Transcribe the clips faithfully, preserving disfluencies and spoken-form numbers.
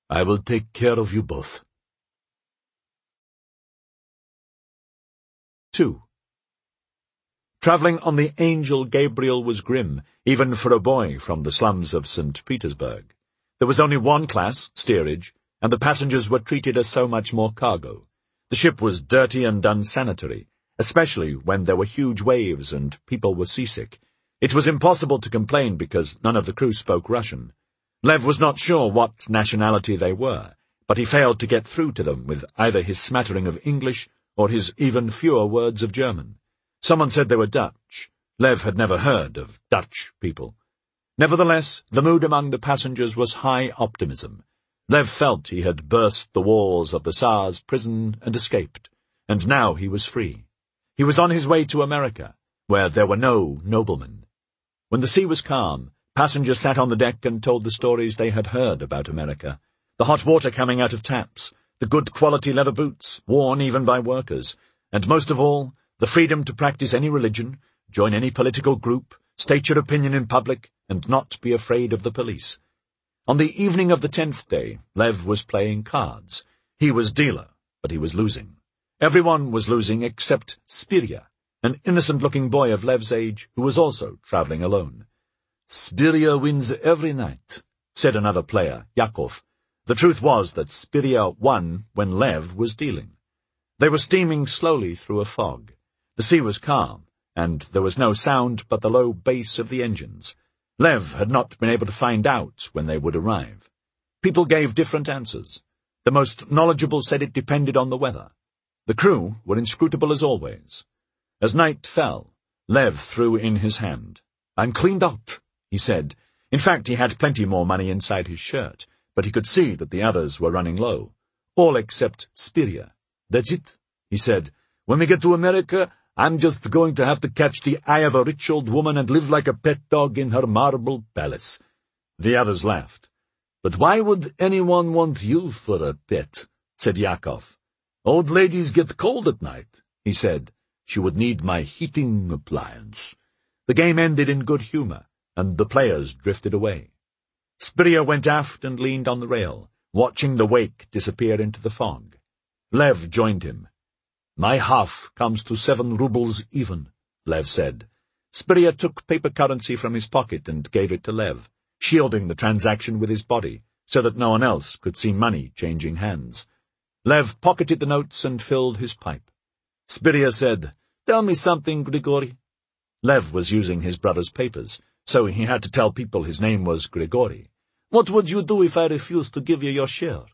I will take care of you both. Two. Travelling on the Angel Gabriel was grim, even for a boy from the slums of Saint Petersburg. There was only one class, steerage, and the passengers were treated as so much more cargo. The ship was dirty and unsanitary, especially when there were huge waves and people were seasick. It was impossible to complain because none of the crew spoke Russian. Lev was not sure what nationality they were, but he failed to get through to them with either his smattering of English or his even fewer words of German. Someone said they were Dutch. Lev had never heard of Dutch people. Nevertheless, the mood among the passengers was high optimism. Lev felt he had burst the walls of the Tsar's prison and escaped, and now he was free. He was on his way to America, where there were no noblemen. When the sea was calm, passengers sat on the deck and told the stories they had heard about America. The hot water coming out of taps, the good quality leather boots, worn even by workers, and most of all, the freedom to practice any religion, join any political group, state your opinion in public, and not be afraid of the police. On the evening of the tenth day, Lev was playing cards. He was dealer, but he was losing. Everyone was losing except Spiria, an innocent-looking boy of Lev's age who was also travelling alone. "Spiria wins every night," said another player, Yakov. The truth was that Spiria won when Lev was dealing. They were steaming slowly through a fog. The sea was calm, and there was no sound but the low bass of the engines. Lev had not been able to find out when they would arrive. People gave different answers. The most knowledgeable said it depended on the weather. The crew were inscrutable as always. As night fell, Lev threw in his hand. "I'm cleaned out," he said. In fact, he had plenty more money inside his shirt, but he could see that the others were running low. All except Spiria. "That's it," he said. "When we get to America, I'm just going to have to catch the eye of a rich old woman and live like a pet dog in her marble palace." The others laughed. "But why would anyone want you for a pet?" said Yakov. "Old ladies get cold at night," he said. "She would need my heating appliance." The game ended in good humour, and the players drifted away. Spiria went aft and leaned on the rail, watching the wake disappear into the fog. Lev joined him. "My half comes to seven rubles even," Lev said. Spiria took paper currency from his pocket and gave it to Lev, shielding the transaction with his body, so that no one else could see money changing hands. Lev pocketed the notes and filled his pipe. Spiria said, "Tell me something, Grigory." Lev was using his brother's papers, so he had to tell people his name was Grigory. "What would you do if I refused to give you your share?"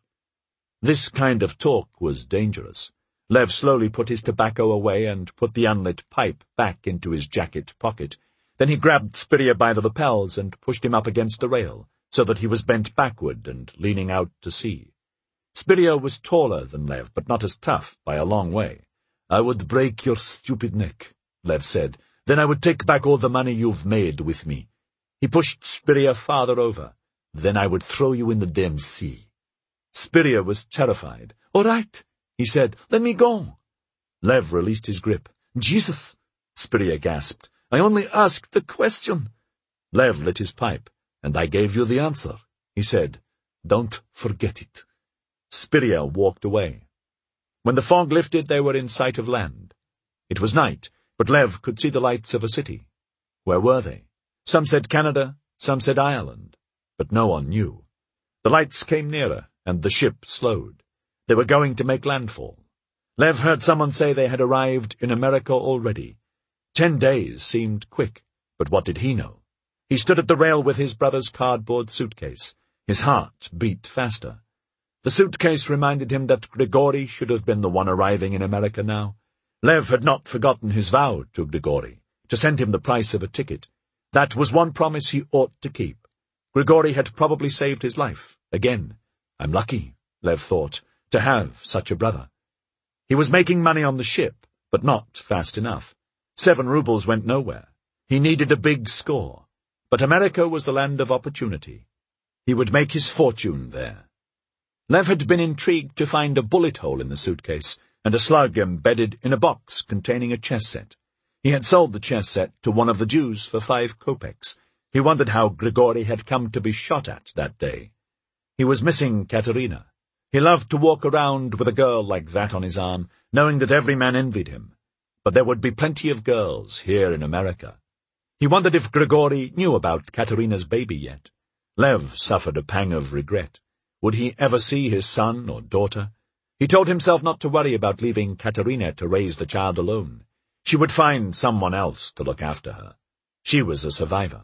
This kind of talk was dangerous. Lev slowly put his tobacco away and put the unlit pipe back into his jacket pocket. Then he grabbed Spiria by the lapels and pushed him up against the rail, so that he was bent backward and leaning out to sea. Spiria was taller than Lev, but not as tough by a long way. "I would break your stupid neck," Lev said. "Then I would take back all the money you've made with me." He pushed Spiria farther over. "Then I would throw you in the damn sea." Spiria was terrified. "All right," he said. "Let me go." Lev released his grip. "Jesus!" Spiria gasped. "I only asked the question." Lev lit his pipe. "And I gave you the answer," he said. "Don't forget it." Spiria walked away. When the fog lifted, they were in sight of land. It was night, but Lev could see the lights of a city. Where were they? Some said Canada, some said Ireland, but no one knew. The lights came nearer, and the ship slowed. They were going to make landfall. Lev heard someone say they had arrived in America already. Ten days seemed quick, but what did he know? He stood at the rail with his brother's cardboard suitcase. His heart beat faster. The suitcase reminded him that Grigory should have been the one arriving in America now. Lev had not forgotten his vow to Grigory, to send him the price of a ticket. That was one promise he ought to keep. Grigory had probably saved his life, again. I'm lucky, Lev thought, to have such a brother. He was making money on the ship, but not fast enough. Seven rubles went nowhere. He needed a big score. But America was the land of opportunity. He would make his fortune there. Lev had been intrigued to find a bullet hole in the suitcase and a slug embedded in a box containing a chess set. He had sold the chess set to one of the Jews for five kopecks. He wondered how Grigory had come to be shot at that day. He was missing Katerina. He loved to walk around with a girl like that on his arm, knowing that every man envied him. But there would be plenty of girls here in America. He wondered if Grigori knew about Katerina's baby yet. Lev suffered a pang of regret. Would he ever see his son or daughter? He told himself not to worry about leaving Katerina to raise the child alone. She would find someone else to look after her. She was a survivor.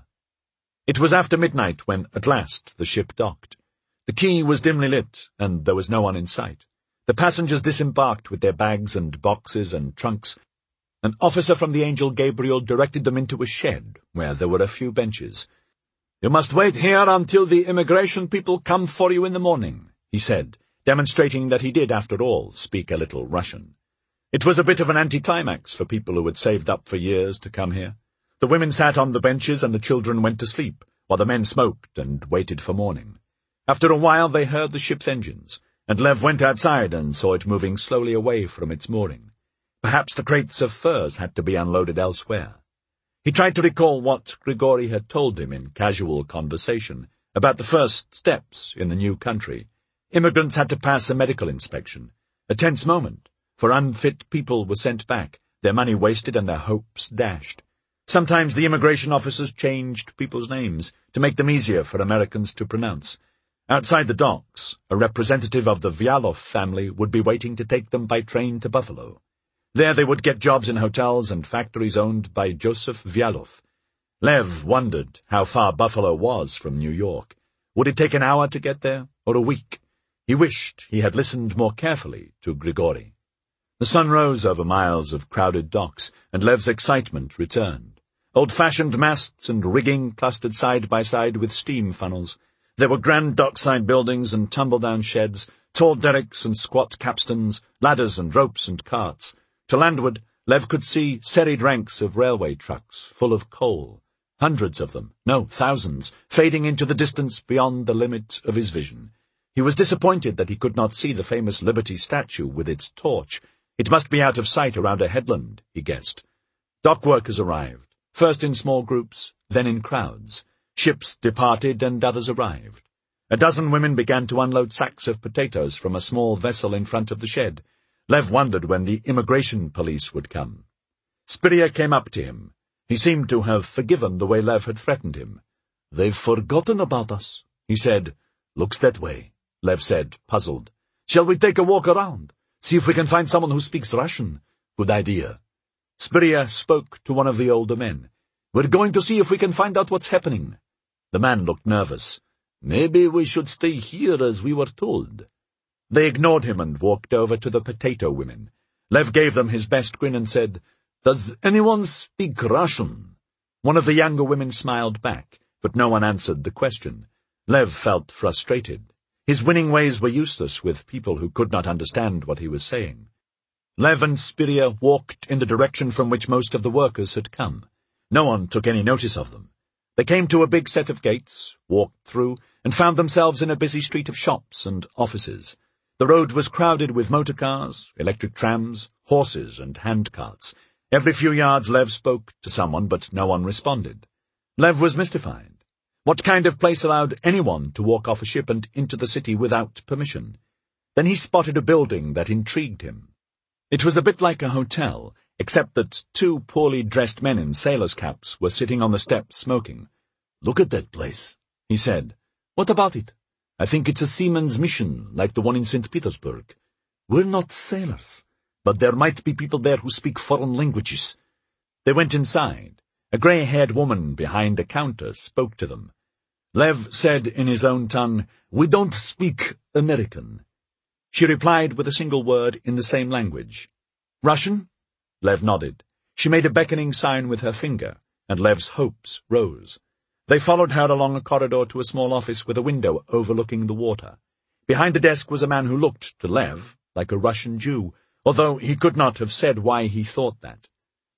It was after midnight when, at last, the ship docked. The quay was dimly lit, and there was no one in sight. The passengers disembarked with their bags and boxes and trunks. An officer from the Angel Gabriel directed them into a shed, where there were a few benches. "You must wait here until the immigration people come for you in the morning," he said, demonstrating that he did, after all, speak a little Russian. It was a bit of an anticlimax for people who had saved up for years to come here. The women sat on the benches and the children went to sleep, while the men smoked and waited for morning. After a while they heard the ship's engines, and Lev went outside and saw it moving slowly away from its mooring. Perhaps the crates of furs had to be unloaded elsewhere. He tried to recall what Grigori had told him in casual conversation about the first steps in the new country. Immigrants had to pass a medical inspection. A tense moment, for unfit people were sent back, their money wasted and their hopes dashed. Sometimes the immigration officers changed people's names to make them easier for Americans to pronounce. Outside the docks, a representative of the Vyalov family would be waiting to take them by train to Buffalo. There they would get jobs in hotels and factories owned by Joseph Vyalov. Lev wondered how far Buffalo was from New York. Would it take an hour to get there, or a week? He wished he had listened more carefully to Grigori. The sun rose over miles of crowded docks, and Lev's excitement returned. Old-fashioned masts and rigging clustered side by side with steam funnels. There were grand dockside buildings and tumble-down sheds, tall derricks and squat capstans, ladders and ropes and carts. To landward, Lev could see serried ranks of railway trucks full of coal, hundreds of them, no, thousands, fading into the distance beyond the limit of his vision. He was disappointed that he could not see the famous Liberty statue with its torch. It must be out of sight around a headland, he guessed. Dock workers arrived, first in small groups, then in crowds. Ships departed and others arrived. A dozen women began to unload sacks of potatoes from a small vessel in front of the shed. Lev wondered when the immigration police would come. Spiria came up to him. He seemed to have forgiven the way Lev had threatened him. "They've forgotten about us," he said. "Looks that way," Lev said, puzzled. "Shall we take a walk around? See if we can find someone who speaks Russian?" "Good idea." Spiria spoke to one of the older men. "We're going to see if we can find out what's happening." The man looked nervous. "Maybe we should stay here as we were told." They ignored him and walked over to the potato women. Lev gave them his best grin and said, "Does anyone speak Russian?" One of the younger women smiled back, but no one answered the question. Lev felt frustrated. His winning ways were useless with people who could not understand what he was saying. Lev and Spiria walked in the direction from which most of the workers had come. No one took any notice of them. They came to a big set of gates, walked through, and found themselves in a busy street of shops and offices. The road was crowded with motor cars, electric trams, horses, and handcarts. Every few yards Lev spoke to someone, but no one responded. Lev was mystified. What kind of place allowed anyone to walk off a ship and into the city without permission? Then he spotted a building that intrigued him. It was a bit like a hotel, except that two poorly dressed men in sailors' caps were sitting on the steps smoking. "Look at that place," he said. "What about it?" "I think it's a seaman's mission, like the one in Saint Petersburg. We're not sailors, but there might be people there who speak foreign languages." They went inside. A grey-haired woman behind a counter spoke to them. Lev said in his own tongue, "We don't speak American." She replied with a single word in the same language. "Russian?" Lev nodded. She made a beckoning sign with her finger, and Lev's hopes rose. They followed her along a corridor to a small office with a window overlooking the water. Behind the desk was a man who looked, to Lev, like a Russian Jew, although he could not have said why he thought that.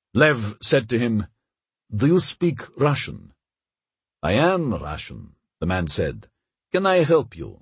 Lev said to him, "Do you speak Russian?" "I am Russian," the man said. "Can I help you?"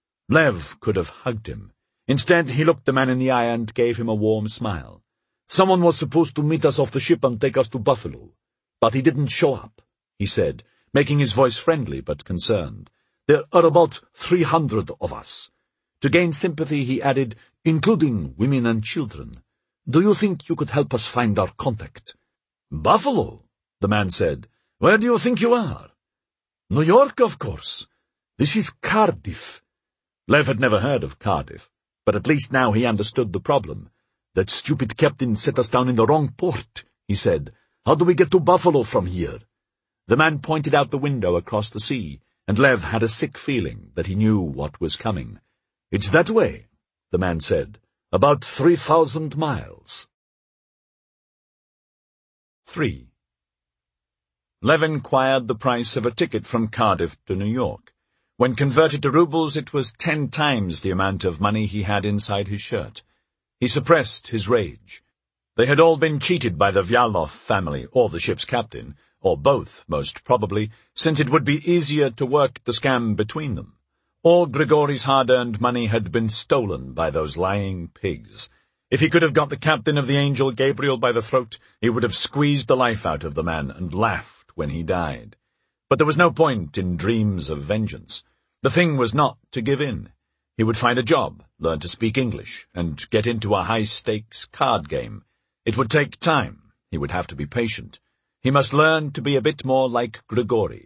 Lev could have hugged him. Instead, he looked the man in the eye and gave him a warm smile. "Someone was supposed to meet us off the ship and take us to Buffalo, but he didn't show up," he said, making his voice friendly but concerned. There are about three hundred of us." To gain sympathy, he added, "including women and children. Do you think you could help us find our contact?" "Buffalo," the man said. "Where do you think you are?" "New York, of course. This is Cardiff." Lev had never heard of Cardiff, but at least now he understood the problem. "That stupid captain set us down in the wrong port," he said. "How do we get to Buffalo from here?" The man pointed out the window across the sea, and Lev had a sick feeling that he knew what was coming. "It's that way," the man said. "About three thousand miles." Three. Lev inquired the price of a ticket from Cardiff to New York. When converted to rubles, it was ten times the amount of money he had inside his shirt. He suppressed his rage. They had all been cheated by the Vyalov family, or the ship's captain, or both, most probably, since it would be easier to work the scam between them. All Grigori's hard-earned money had been stolen by those lying pigs. If he could have got the captain of the Angel Gabriel by the throat, he would have squeezed the life out of the man and laughed when he died. But there was no point in dreams of vengeance. The thing was not to give in. He would find a job, learn to speak English, and get into a high-stakes card game. It would take time. He would have to be patient. He must learn to be a bit more like Grigori.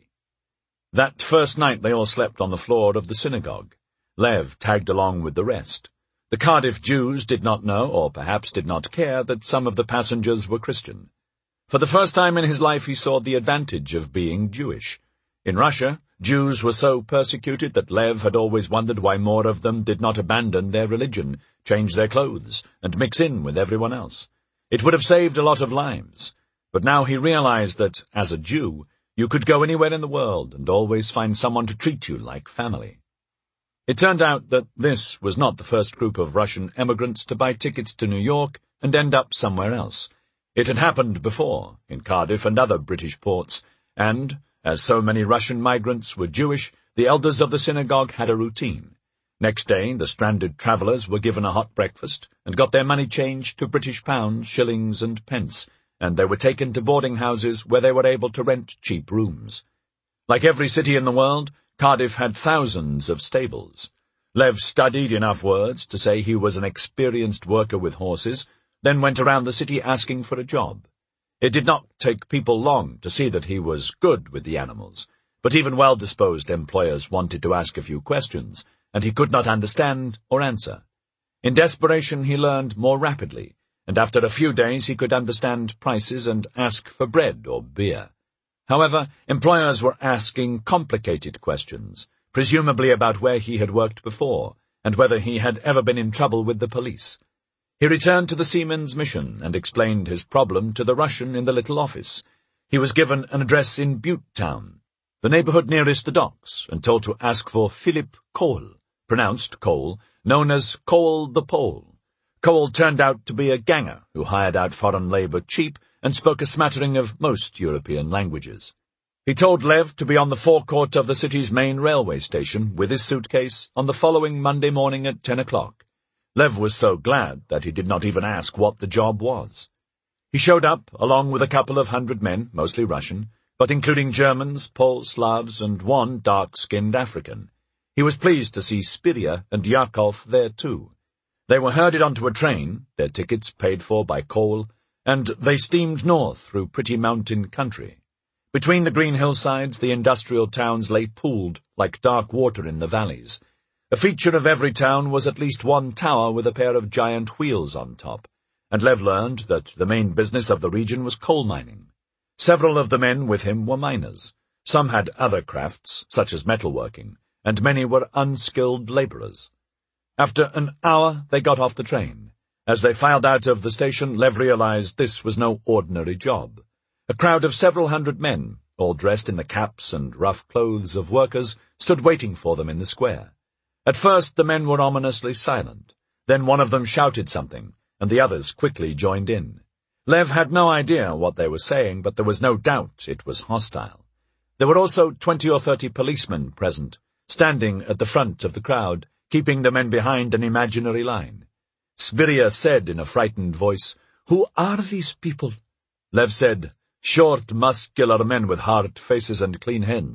That first night they all slept on the floor of the synagogue. Lev tagged along with the rest. The Cardiff Jews did not know, or perhaps did not care, that some of the passengers were Christian. For the first time in his life he saw the advantage of being Jewish. In Russia, Jews were so persecuted that Lev had always wondered why more of them did not abandon their religion, change their clothes, and mix in with everyone else. It would have saved a lot of lives. But now he realized that, as a Jew, you could go anywhere in the world and always find someone to treat you like family. It turned out that this was not the first group of Russian emigrants to buy tickets to New York and end up somewhere else. It had happened before, in Cardiff and other British ports, and, as so many Russian migrants were Jewish, the elders of the synagogue had a routine. Next day, the stranded travellers were given a hot breakfast and got their money changed to British pounds, shillings, and pence, and they were taken to boarding houses where they were able to rent cheap rooms. Like every city in the world, Cardiff had thousands of stables. Lev studied enough words to say he was an experienced worker with horses, then went around the city asking for a job. It did not take people long to see that he was good with the animals, but even well-disposed employers wanted to ask a few questions, and he could not understand or answer. In desperation he learned more rapidly, and after a few days he could understand prices and ask for bread or beer. However, employers were asking complicated questions, presumably about where he had worked before, and whether he had ever been in trouble with the police. He returned to the Seamen's Mission and explained his problem to the Russian in the little office. He was given an address in Butte Town, the neighborhood nearest the docks, and told to ask for Philip Cole, pronounced Cole, known as Cole the Pole. Cole turned out to be a ganger who hired out foreign labor cheap and spoke a smattering of most European languages. He told Lev to be on the forecourt of the city's main railway station with his suitcase on the following Monday morning at ten o'clock. Lev was so glad that he did not even ask what the job was. He showed up, along with a couple of hundred men, mostly Russian, but including Germans, Poles, Slavs, and one dark-skinned African. He was pleased to see Spiria and Yakov there too. They were herded onto a train, their tickets paid for by Cole, and they steamed north through pretty mountain country. Between the green hillsides, the industrial towns lay pooled like dark water in the valleys. A feature of every town was at least one tower with a pair of giant wheels on top, and Lev learned that the main business of the region was coal mining. Several of the men with him were miners. Some had other crafts, such as metalworking, and many were unskilled laborers. After an hour, they got off the train. As they filed out of the station, Lev realized this was no ordinary job. A crowd of several hundred men, all dressed in the caps and rough clothes of workers, stood waiting for them in the square. At first the men were ominously silent. Then one of them shouted something, and the others quickly joined in. Lev had no idea what they were saying, but there was no doubt it was hostile. There were also twenty or thirty policemen present, standing at the front of the crowd, keeping the men behind an imaginary line. Spiria said in a frightened voice, "Who are these people?" Lev said, "Short, muscular men with hard faces and clean hands.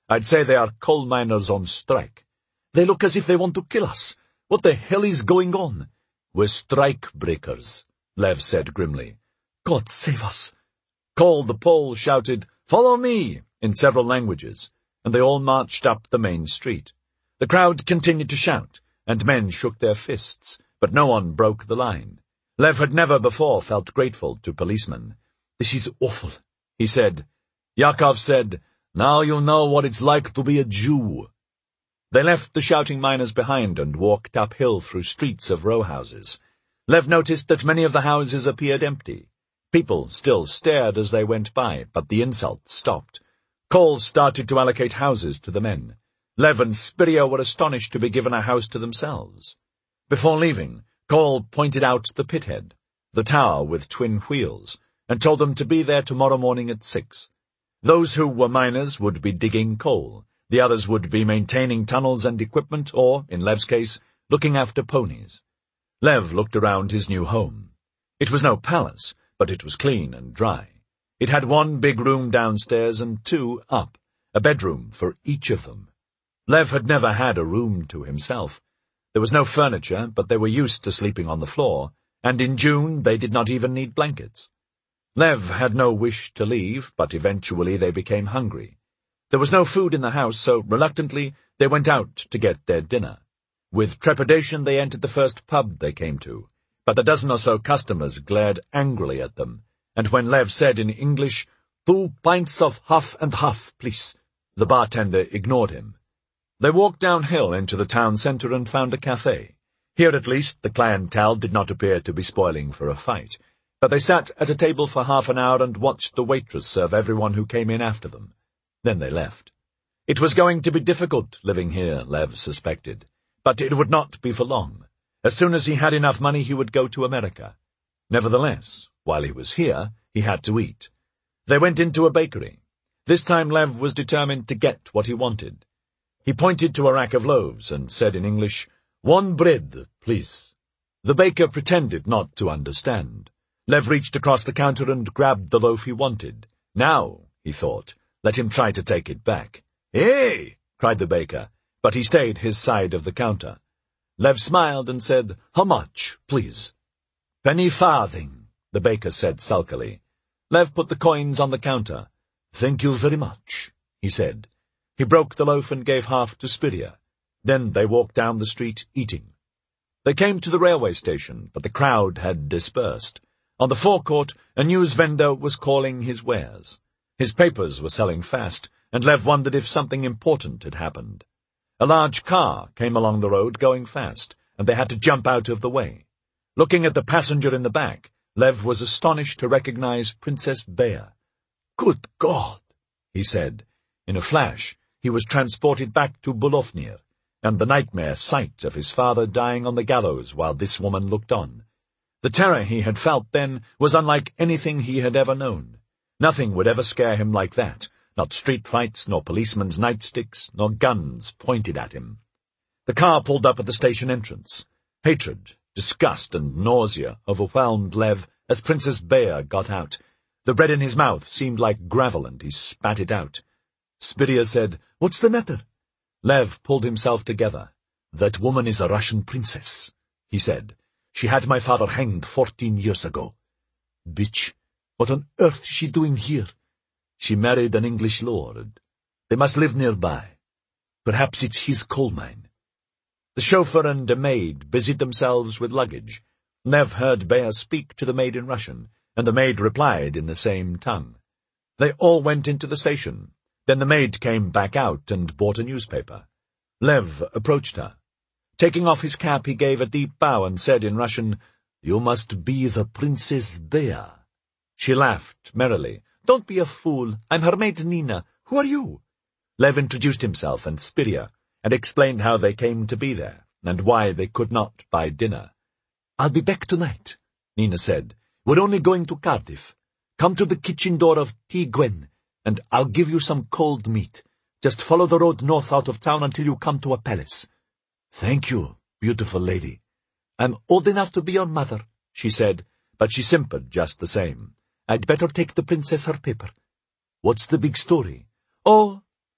I'd say they are coal miners on strike. They look as if they want to kill us. What the hell is going on? We're strike breakers, Lev said grimly. God save us. Cole the Pole shouted, Follow me, in several languages, and they all marched up the main street. The crowd continued to shout, and men shook their fists, but no one broke the line. Lev had never before felt grateful to policemen. This is awful, he said. Yakov said, Now you know what it's like to be a Jew. They left the shouting miners behind and walked uphill through streets of row houses. Lev noticed that many of the houses appeared empty. People still stared as they went by, but the insults stopped. Cole started to allocate houses to the men. Lev and Spiria were astonished to be given a house to themselves. Before leaving, Cole pointed out the pithead, the tower with twin wheels, and told them to be there tomorrow morning at six. Those who were miners would be digging coal. The others would be maintaining tunnels and equipment or, in Lev's case, looking after ponies. Lev looked around his new home. It was no palace, but it was clean and dry. It had one big room downstairs and two up, a bedroom for each of them. Lev had never had a room to himself. There was no furniture, but they were used to sleeping on the floor, and in June they did not even need blankets. Lev had no wish to leave, but eventually they became hungry. There was no food in the house, so reluctantly they went out to get their dinner. With trepidation they entered the first pub they came to, but a dozen or so customers glared angrily at them, and when Lev said in English, Two pints of half and half, please, the bartender ignored him. They walked downhill into the town centre and found a cafe. Here at least the clientele did not appear to be spoiling for a fight, but they sat at a table for half an hour and watched the waitress serve everyone who came in after them. Then they left. It was going to be difficult living here, Lev suspected, but it would not be for long. As soon as he had enough money he would go to America. Nevertheless, while he was here, he had to eat. They went into a bakery. This time Lev was determined to get what he wanted. He pointed to a rack of loaves and said in English, One bread, please. The baker pretended not to understand. Lev reached across the counter and grabbed the loaf he wanted. Now, he thought, let him try to take it back. Hey! Cried the baker, but he stayed his side of the counter. Lev smiled and said, How much, please? Penny farthing, the baker said sulkily. Lev put the coins on the counter. Thank you very much, he said. He broke the loaf and gave half to Spiria. Then they walked down the street eating. They came to the railway station, but the crowd had dispersed. On the forecourt, a news vendor was calling his wares. His papers were selling fast, and Lev wondered if something important had happened. A large car came along the road going fast, and they had to jump out of the way. Looking at the passenger in the back, Lev was astonished to recognize Princess Bea. Good God, he said. In a flash, he was transported back to Bulovnir, and the nightmare sight of his father dying on the gallows while this woman looked on. The terror he had felt then was unlike anything he had ever known. Nothing would ever scare him like that, not street fights, nor policemen's nightsticks, nor guns pointed at him. The car pulled up at the station entrance. Hatred, disgust, and nausea overwhelmed Lev as Princess Bea got out. The bread in his mouth seemed like gravel, and he spat it out. Spiria said, What's the matter? Lev pulled himself together. That woman is a Russian princess, he said. She had my father hanged fourteen years ago. Bitch, what on earth is she doing here? She married an English lord. They must live nearby. Perhaps it's his coal mine. The chauffeur and a maid busied themselves with luggage. Lev heard Bea speak to the maid in Russian, and the maid replied in the same tongue. They all went into the station. Then the maid came back out and bought a newspaper. Lev approached her. Taking off his cap, he gave a deep bow and said in Russian, You must be the Princess Bea. She laughed merrily. Don't be a fool. I'm her maid Nina. Who are you? Lev introduced himself and Spiria, and explained how they came to be there, and why they could not buy dinner. I'll be back tonight, Nina said. We're only going to Cardiff. Come to the kitchen door of T. Gwen, and I'll give you some cold meat. Just follow the road north out of town until you come to a palace. Thank you, beautiful lady. I'm old enough to be your mother, she said, but she simpered just the same. I'd better take the princess her paper. What's the big story? Oh,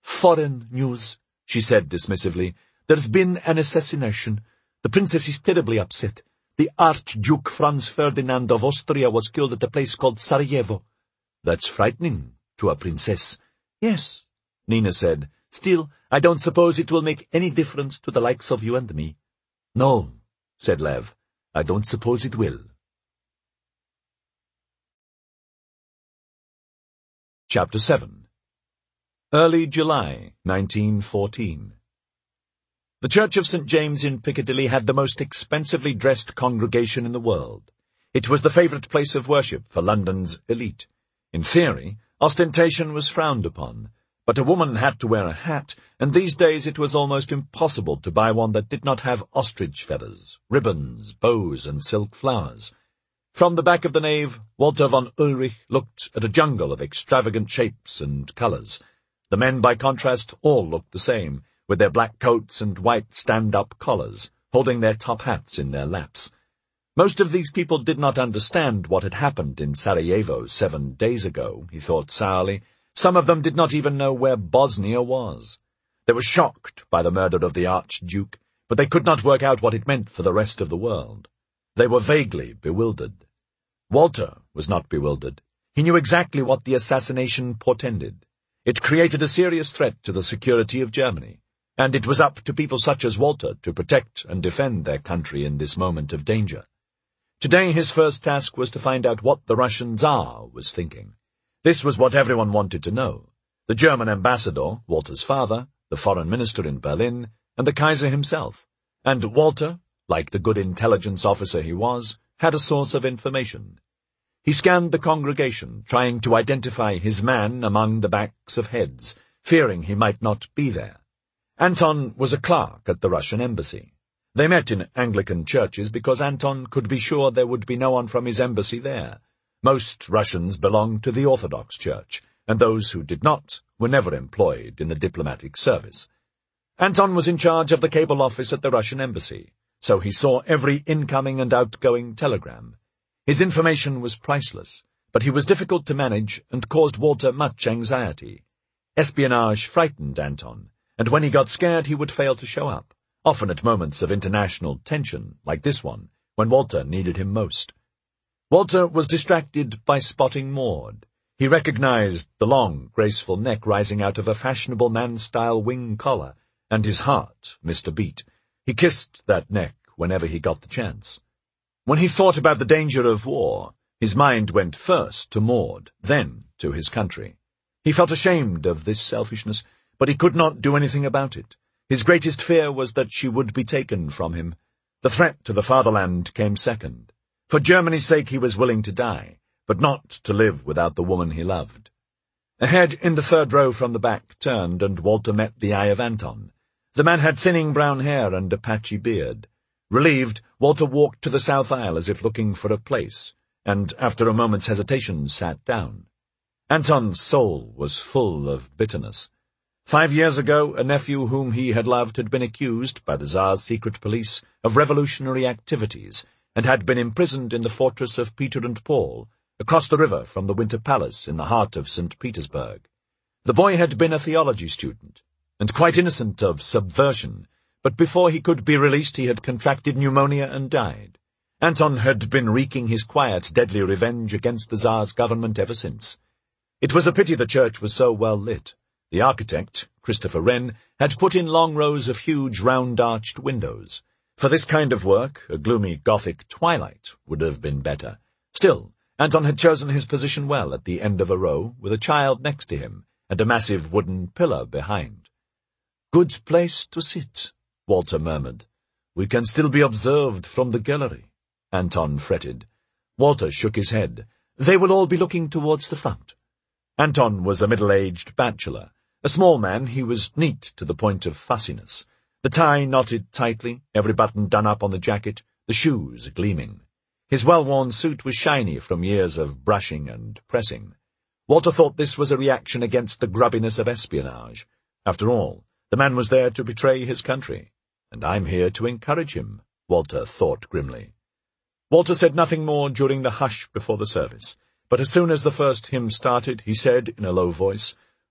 "Foreign news," she said dismissively. "There's been an assassination. The princess is terribly upset. The Archduke Franz Ferdinand of Austria was killed at a place called Sarajevo." "That's frightening to a princess." "Yes," Nina said. "Still, I don't suppose it will make any difference to the likes of you and me." "No," said Lev. "I don't suppose it will." Chapter seven. Early July, nineteen fourteen. The Church of Saint James in Piccadilly had the most expensively dressed congregation in the world. It was the favourite place of worship for London's elite. In theory, ostentation was frowned upon, but a woman had to wear a hat, and these days it was almost impossible to buy one that did not have ostrich feathers, ribbons, bows, and silk flowers. From the back of the nave, Walter von Ulrich looked at a jungle of extravagant shapes and colours. The men, by contrast, all looked the same, with their black coats and white stand-up collars, holding their top hats in their laps. Most of these people did not understand what had happened in Sarajevo seven days ago, he thought sourly. Some of them did not even know where Bosnia was. They were shocked by the murder of the Archduke, but they could not work out what it meant for the rest of the world. They were vaguely bewildered. Walter was not bewildered. He knew exactly what the assassination portended. It created a serious threat to the security of Germany, and it was up to people such as Walter to protect and defend their country in this moment of danger. Today his first task was to find out what the Russian Tsar was thinking. This was what everyone wanted to know. The German ambassador, Walter's father, the foreign minister in Berlin, and the Kaiser himself. And Walter, like the good intelligence officer he was, had a source of information. He scanned the congregation, trying to identify his man among the backs of heads, fearing he might not be there. Anton was a clerk at the Russian embassy. They met in Anglican churches because Anton could be sure there would be no one from his embassy there. Most Russians belonged to the Orthodox Church, and those who did not were never employed in the diplomatic service. Anton was in charge of the cable office at the Russian embassy, so he saw every incoming and outgoing telegram. His information was priceless, but he was difficult to manage and caused Walter much anxiety. Espionage frightened Anton, and when he got scared he would fail to show up, often at moments of international tension, like this one, when Walter needed him most. Walter was distracted by spotting Maud. He recognized the long, graceful neck rising out of a fashionable man-style wing collar, and his heart missed a beat. He kissed that neck whenever he got the chance. When he thought about the danger of war, his mind went first to Maud, then to his country. He felt ashamed of this selfishness, but he could not do anything about it. His greatest fear was that she would be taken from him. The threat to the fatherland came second. For Germany's sake he was willing to die, but not to live without the woman he loved. A head in the third row from the back turned, and Walter met the eye of Anton. The man had thinning brown hair and a patchy beard. Relieved, Walter walked to the south aisle as if looking for a place, and after a moment's hesitation sat down. Anton's soul was full of bitterness. Five years ago, a nephew whom he had loved had been accused by the Tsar's secret police of revolutionary activities, and had been imprisoned in the fortress of Peter and Paul, across the river from the Winter Palace in the heart of Saint Petersburg. The boy had been a theology student, and quite innocent of subversion, but before he could be released he had contracted pneumonia and died. Anton had been wreaking his quiet, deadly revenge against the Tsar's government ever since. It was a pity the church was so well lit. The architect, Christopher Wren, had put in long rows of huge round-arched windows. For this kind of work, a gloomy Gothic twilight would have been better. Still, Anton had chosen his position well at the end of a row, with a child next to him, and a massive wooden pillar behind. "Good place to sit," Walter murmured. "We can still be observed from the gallery," Anton fretted. Walter shook his head. "They will all be looking towards the front." Anton was a middle-aged bachelor. A small man, he was neat to the point of fussiness. The tie knotted tightly, every button done up on the jacket, the shoes gleaming. His well-worn suit was shiny from years of brushing and pressing. Walter thought this was a reaction against the grubbiness of espionage. After all, the man was there to betray his country, and I'm here to encourage him, Walter thought grimly. Walter said nothing more during the hush before the service, but as soon as the first hymn started, he said in a low voice,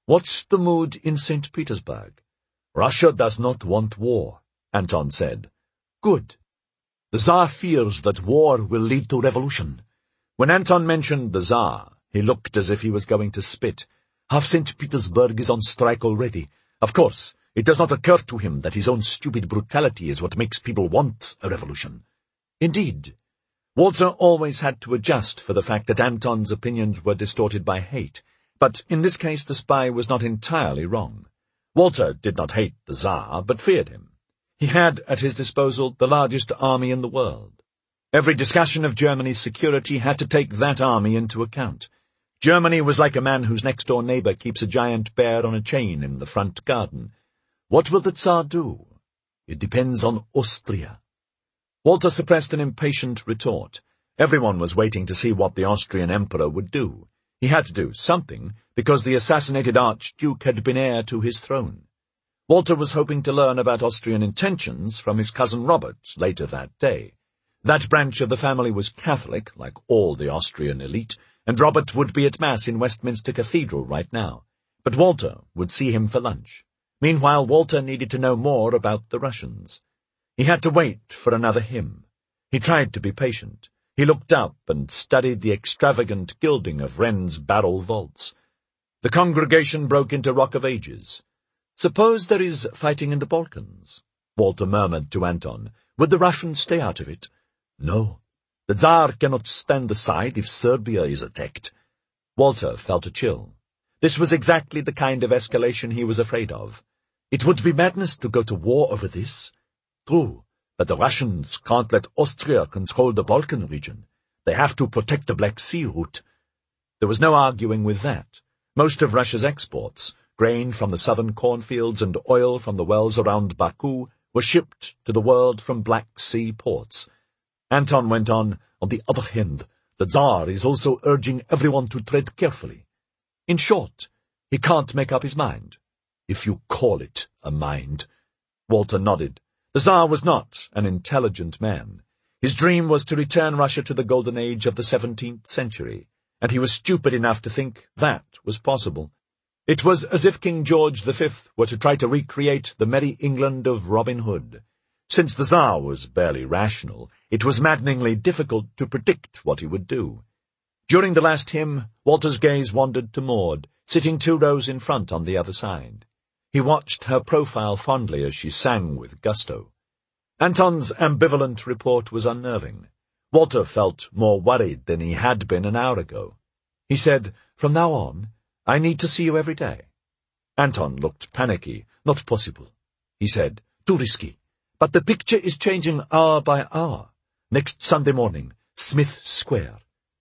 "What's the mood in Saint Petersburg?" "Russia does not want war," Anton said. "Good. The Tsar fears that war will lead to revolution." When Anton mentioned the Tsar, he looked as if he was going to spit. "Half Saint Petersburg is on strike already. Of course, it does not occur to him that his own stupid brutality is what makes people want a revolution." Indeed. Walter always had to adjust for the fact that Anton's opinions were distorted by hate, but in this case the spy was not entirely wrong. Walter did not hate the Tsar, but feared him. He had at his disposal the largest army in the world. Every discussion of Germany's security had to take that army into account. Germany was like a man whose next-door neighbor keeps a giant bear on a chain in the front garden. What will the Tsar do? It depends on Austria. Walter suppressed an impatient retort. Everyone was waiting to see what the Austrian emperor would do. He had to do something, because the assassinated Archduke had been heir to his throne. Walter was hoping to learn about Austrian intentions from his cousin Robert later that day. That branch of the family was Catholic, like all the Austrian elite, and Robert would be at Mass in Westminster Cathedral right now. But Walter would see him for lunch. Meanwhile, Walter needed to know more about the Russians. He had to wait for another hymn. He tried to be patient. He looked up and studied the extravagant gilding of Wren's barrel vaults. The congregation broke into Rock of Ages. "Suppose there is fighting in the Balkans," Walter murmured to Anton. "Would the Russians stay out of it?" "No. The Tsar cannot stand aside if Serbia is attacked." Walter felt a chill. This was exactly the kind of escalation he was afraid of. It would be madness to go to war over this. True, but the Russians can't let Austria control the Balkan region. They have to protect the Black Sea route. There was no arguing with that. Most of Russia's exports, grain from the southern cornfields and oil from the wells around Baku, were shipped to the world from Black Sea ports. Anton went on, "On the other hand, the Tsar is also urging everyone to tread carefully. In short, he can't make up his mind. If you call it a mind." Walter nodded. The Tsar was not an intelligent man. His dream was to return Russia to the golden age of the seventeenth century, and he was stupid enough to think that was possible. It was as if King George the Fifth were to try to recreate the merry England of Robin Hood. Since the Tsar was barely rational, it was maddeningly difficult to predict what he would do. During the last hymn, Walter's gaze wandered to Maud, sitting two rows in front on the other side. He watched her profile fondly as she sang with gusto. Anton's ambivalent report was unnerving. Walter felt more worried than he had been an hour ago. He said, "From now on, I need to see you every day." Anton looked panicky. "Not possible," he said. "Too risky. But the picture is changing hour by hour. Next Sunday morning, Smith Square."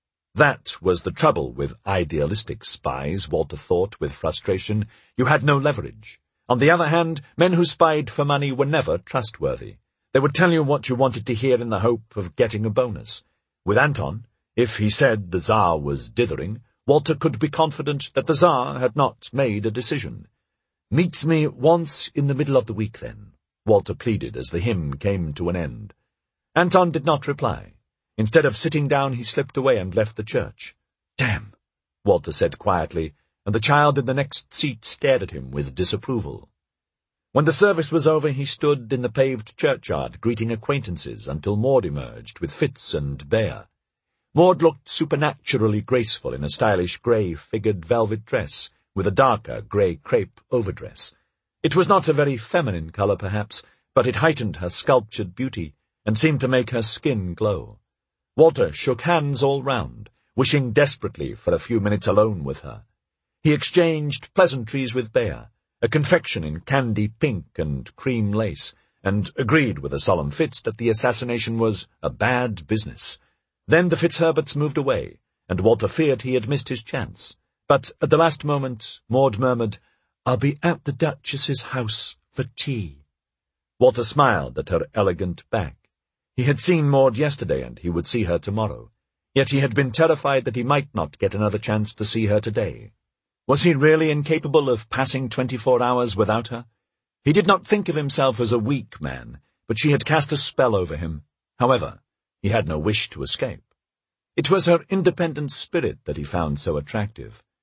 That was the trouble with idealistic spies, Walter thought with frustration. You had no leverage. On the other hand, men who spied for money were never trustworthy. They would tell you what you wanted to hear in the hope of getting a bonus. With Anton, if he said the Tsar was dithering, Walter could be confident that the Tsar had not made a decision. "Meet me once in the middle of the week, then," Walter pleaded as the hymn came to an end. Anton did not reply. Instead of sitting down, he slipped away and left the church. "Damn," Walter said quietly, and the child in the next seat stared at him with disapproval. When the service was over, he stood in the paved churchyard, greeting acquaintances, until Maud emerged with Fitz and Bear. Maud looked supernaturally graceful in a stylish grey-figured velvet dress, with a darker grey crepe overdress. It was not a very feminine colour, perhaps, but it heightened her sculptured beauty, and seemed to make her skin glow. Walter shook hands all round, wishing desperately for a few minutes alone with her. He exchanged pleasantries with Bear, a confection in candy pink and cream lace, and agreed with a solemn Fitz that the assassination was a bad business. Then the Fitzherberts moved away, and Walter feared he had missed his chance. But at the last moment, Maud murmured, "I'll be at the Duchess's house for tea." Walter smiled at her elegant back. He had seen Maud yesterday, and he would see her tomorrow. Yet he had been terrified that he might not get another chance to see her today. Was he really incapable of passing twenty-four hours without her? He did not think of himself as a weak man, but she had cast a spell over him. However, he had no wish to escape. It was her independent spirit that he found so attractive.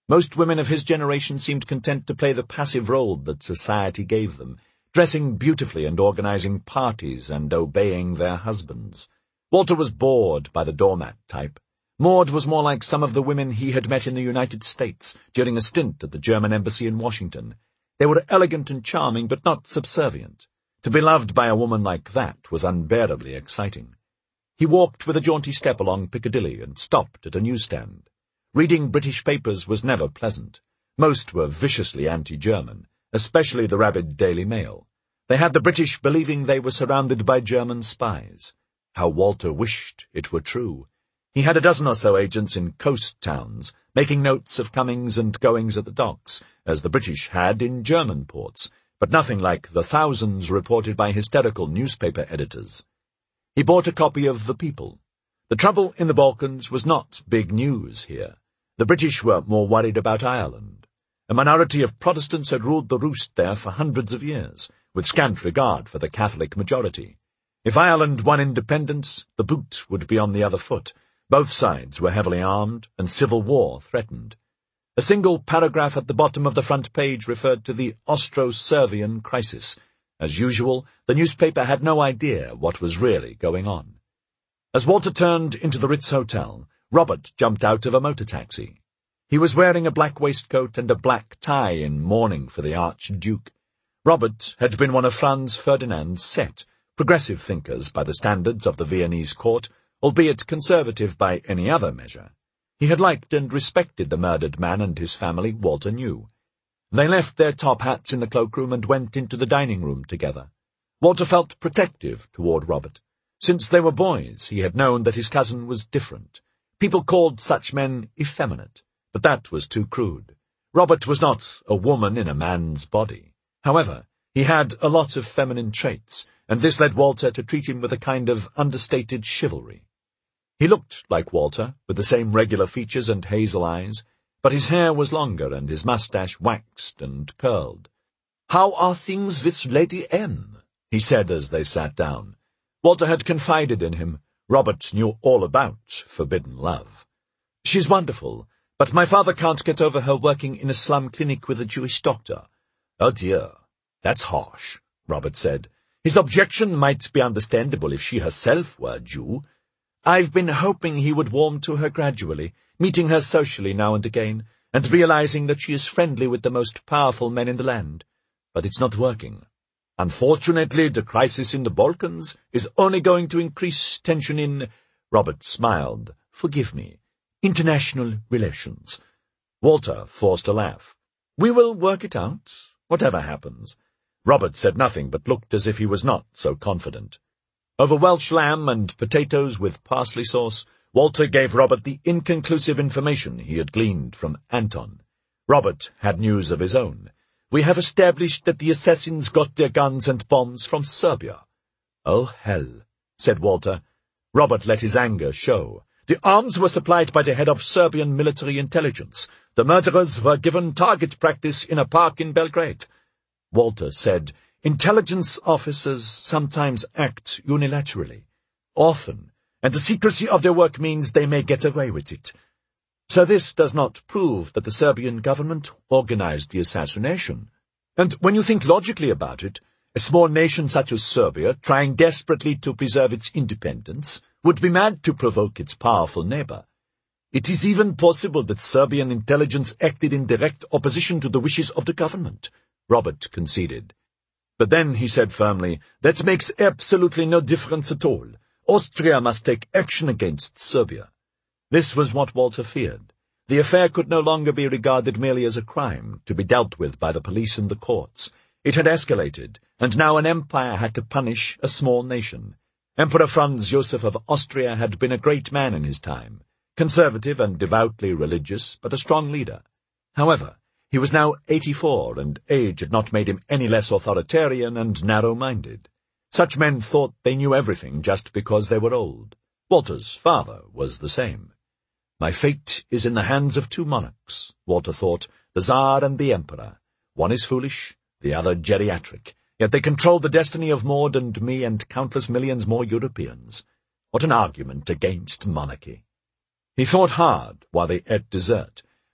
Most women of his generation seemed content to play the passive role that society gave them, dressing beautifully and organizing parties and obeying their husbands. Walter was bored by the doormat type. Maud was more like some of the women he had met in the United States during a stint at the German embassy in Washington. They were elegant and charming, but not subservient. To be loved by a woman like that was unbearably exciting. He walked with a jaunty step along Piccadilly and stopped at a newsstand. Reading British papers was never pleasant. Most were viciously anti-German, especially the rabid Daily Mail. They had the British believing they were surrounded by German spies. How Walter wished it were true. He had a dozen or so agents in coast towns, making notes of comings and goings at the docks, as the British had in German ports, but nothing like the thousands reported by hysterical newspaper editors. He bought a copy of The People. The trouble in the Balkans was not big news here. The British were more worried about Ireland. A minority of Protestants had ruled the roost there for hundreds of years, with scant regard for the Catholic majority. If Ireland won independence, the boot would be on the other foot. Both sides were heavily armed, and civil war threatened. A single paragraph at the bottom of the front page referred to the Austro-Serbian crisis. As usual, the newspaper had no idea what was really going on. As Walter turned into the Ritz Hotel, Robert jumped out of a motor taxi. He was wearing a black waistcoat and a black tie in mourning for the Archduke. Robert had been one of Franz Ferdinand's set, progressive thinkers by the standards of the Viennese court, albeit conservative by any other measure. He had liked and respected the murdered man and his family, Walter knew. They left their top hats in the cloakroom and went into the dining room together. Walter felt protective toward Robert. Since they were boys, he had known that his cousin was different. People called such men effeminate, but that was too crude. Robert was not a woman in a man's body. However, he had a lot of feminine traits, and this led Walter to treat him with a kind of understated chivalry. He looked like Walter, with the same regular features and hazel eyes, but his hair was longer and his moustache waxed and curled. "How are things with Lady M?" he said as they sat down. Walter had confided in him. Robert knew all about forbidden love. "She's wonderful, but my father can't get over her working in a slum clinic with a Jewish doctor." "Oh dear, that's harsh," Robert said. His objection might be understandable if she herself were a Jew. "I've been hoping he would warm to her gradually, meeting her socially now and again, and realizing that she is friendly with the most powerful men in the land. But it's not working. Unfortunately, the crisis in the Balkans is only going to increase tension in—" Robert smiled. "Forgive me. International relations." Walter forced a laugh. "We will work it out, whatever happens." Robert said nothing, but looked as if he was not so confident. Over Welsh lamb and potatoes with parsley sauce, Walter gave Robert the inconclusive information he had gleaned from Anton. Robert had news of his own. "We have established that the assassins got their guns and bombs from Serbia." "Oh, hell," said Walter. Robert let his anger show. "The arms were supplied by the head of Serbian military intelligence. The murderers were given target practice in a park in Belgrade." Walter said, "Intelligence officers sometimes act unilaterally. Often, and the secrecy of their work means they may get away with it. So this does not prove that the Serbian government organized the assassination. And when you think logically about it, a small nation such as Serbia, trying desperately to preserve its independence, would be mad to provoke its powerful neighbor. It is even possible that Serbian intelligence acted in direct opposition to the wishes of the government," Robert conceded. "But then," he said firmly, "that makes absolutely no difference at all. Austria must take action against Serbia." This was what Walter feared. The affair could no longer be regarded merely as a crime, to be dealt with by the police and the courts. It had escalated, and now an empire had to punish a small nation. Emperor Franz Joseph of Austria had been a great man in his time, conservative and devoutly religious, but a strong leader. However, he was now eighty-four, and age had not made him any less authoritarian and narrow-minded. Such men thought they knew everything just because they were old. Walter's father was the same. "My fate is in the hands of two monarchs," Walter thought, "the Tsar and the Emperor. One is foolish, the other geriatric, yet they control the destiny of Maud and me and countless millions more Europeans. What an argument against monarchy." He thought hard while they ate dessert.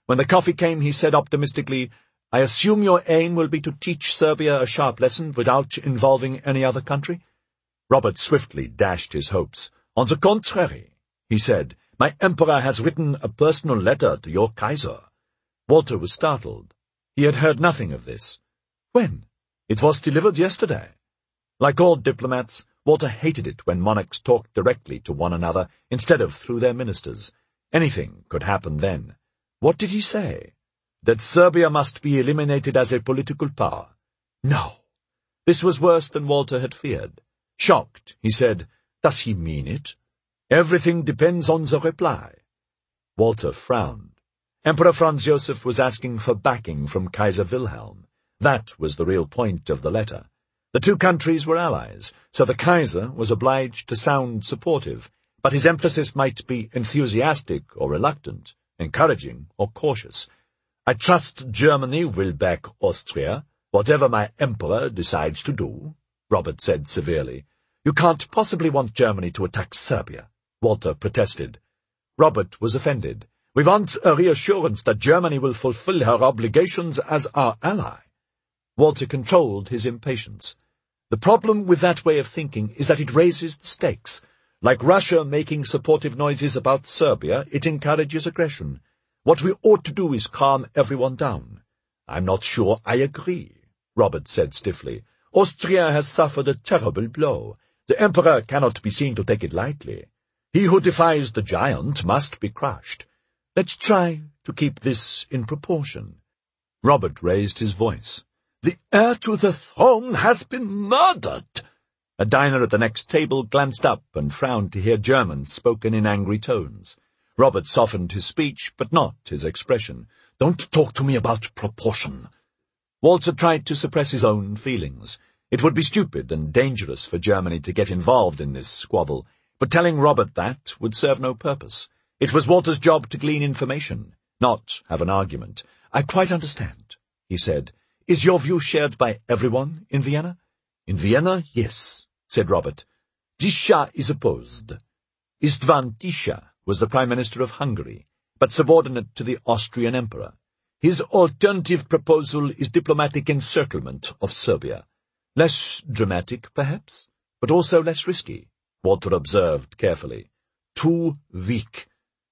When the coffee came, he said optimistically, "I assume your aim will be to teach Serbia a sharp lesson without involving any other country?" Robert swiftly dashed his hopes. "On the contrary," he said, "my emperor has written a personal letter to your Kaiser." Walter was startled. He had heard nothing of this. "When?" "It was delivered yesterday." Like all diplomats, Walter hated it when monarchs talked directly to one another instead of through their ministers. Anything could happen then. What did he say? That Serbia must be eliminated as a political power. No. This was worse than Walter had feared. Shocked, he said, "Does he mean it?" "Everything depends on the reply." Walter frowned. Emperor Franz Joseph was asking for backing from Kaiser Wilhelm. That was the real point of the letter. The two countries were allies, so the Kaiser was obliged to sound supportive, but his emphasis might be enthusiastic or reluctant, encouraging or cautious. "I trust Germany will back Austria, whatever my emperor decides to do," Robert said severely. "You can't possibly want Germany to attack Serbia," Walter protested. Robert was offended. "We want a reassurance that Germany will fulfill her obligations as our ally." Walter controlled his impatience. "The problem with that way of thinking is that it raises the stakes. Like Russia making supportive noises about Serbia, it encourages aggression. What we ought to do is calm everyone down." "I'm not sure I agree," Robert said stiffly. "Austria has suffered a terrible blow. The emperor cannot be seen to take it lightly. He who defies the giant must be crushed. Let's try to keep this in proportion." Robert raised his voice. "The heir to the throne has been murdered!" A diner at the next table glanced up and frowned to hear German spoken in angry tones. Robert softened his speech, but not his expression. "Don't talk to me about proportion." Walter tried to suppress his own feelings. It would be stupid and dangerous for Germany to get involved in this squabble, but telling Robert that would serve no purpose. It was Walter's job to glean information, not have an argument. "I quite understand," he said. "Is your view shared by everyone in Vienna?" "In Vienna, yes," said Robert. "Tisza is opposed." Istvan Tisza was the Prime Minister of Hungary, but subordinate to the Austrian Emperor. His alternative proposal is diplomatic encirclement of Serbia. Less dramatic, perhaps, but also less risky, Walter observed carefully. Too weak.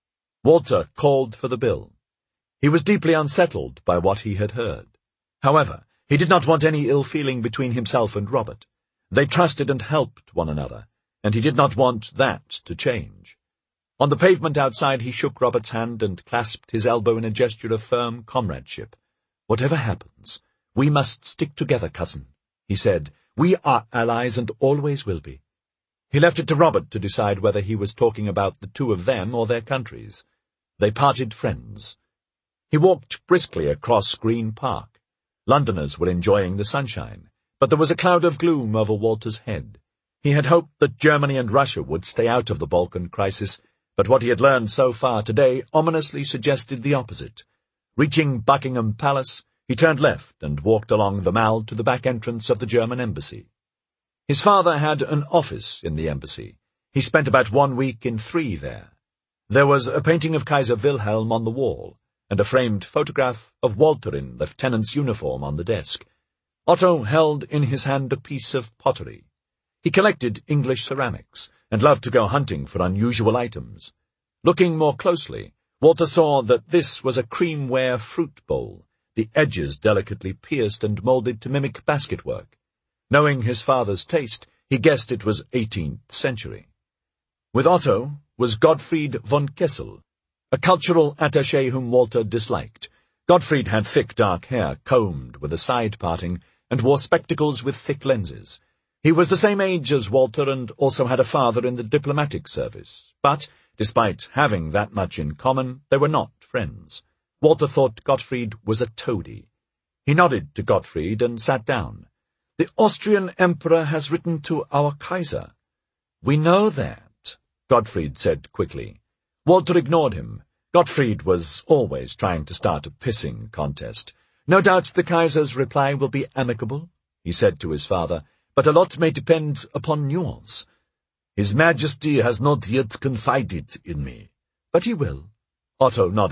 Walter called for the bill. He was deeply unsettled by what he had heard. However, he did not want any ill feeling between himself and Robert. They trusted and helped one another, and he did not want that to change. On the pavement outside he shook Robert's hand and clasped his elbow in a gesture of firm comradeship. "Whatever happens, we must stick together, cousin," he said. "We are allies and always will be." He left it to Robert to decide whether he was talking about the two of them or their countries. They parted friends. He walked briskly across Green Park. Londoners were enjoying the sunshine, but there was a cloud of gloom over Walter's head. He had hoped that Germany and Russia would stay out of the Balkan crisis, but what he had learned so far today ominously suggested the opposite. Reaching Buckingham Palace, he turned left and walked along the Mall to the back entrance of the German embassy. His father had an office in the embassy. He spent about one week in three there. There was a painting of Kaiser Wilhelm on the wall, and a framed photograph of Walter in lieutenant's uniform on the desk. Otto held in his hand a piece of pottery. He collected English ceramics, and loved to go hunting for unusual items. Looking more closely, Walter saw that this was a creamware fruit bowl, the edges delicately pierced and moulded to mimic basketwork. Knowing his father's taste, he guessed it was eighteenth century. With Otto was Gottfried von Kessel, a cultural attaché whom Walter disliked. Gottfried had thick dark hair, combed with a side parting, and wore spectacles with thick lenses. He was the same age as Walter and also had a father in the diplomatic service, but, despite having that much in common, they were not friends. Walter thought Gottfried was a toady. He nodded to Gottfried and sat down. "The Austrian Emperor has written to our Kaiser." "We know that," Gottfried said quickly. Walter ignored him. Gottfried was always trying to start a pissing contest. "No doubt the Kaiser's reply will be amicable," he said to his father, "but a lot may depend upon nuance. His Majesty has not yet confided in me." "But he will." Otto nodded.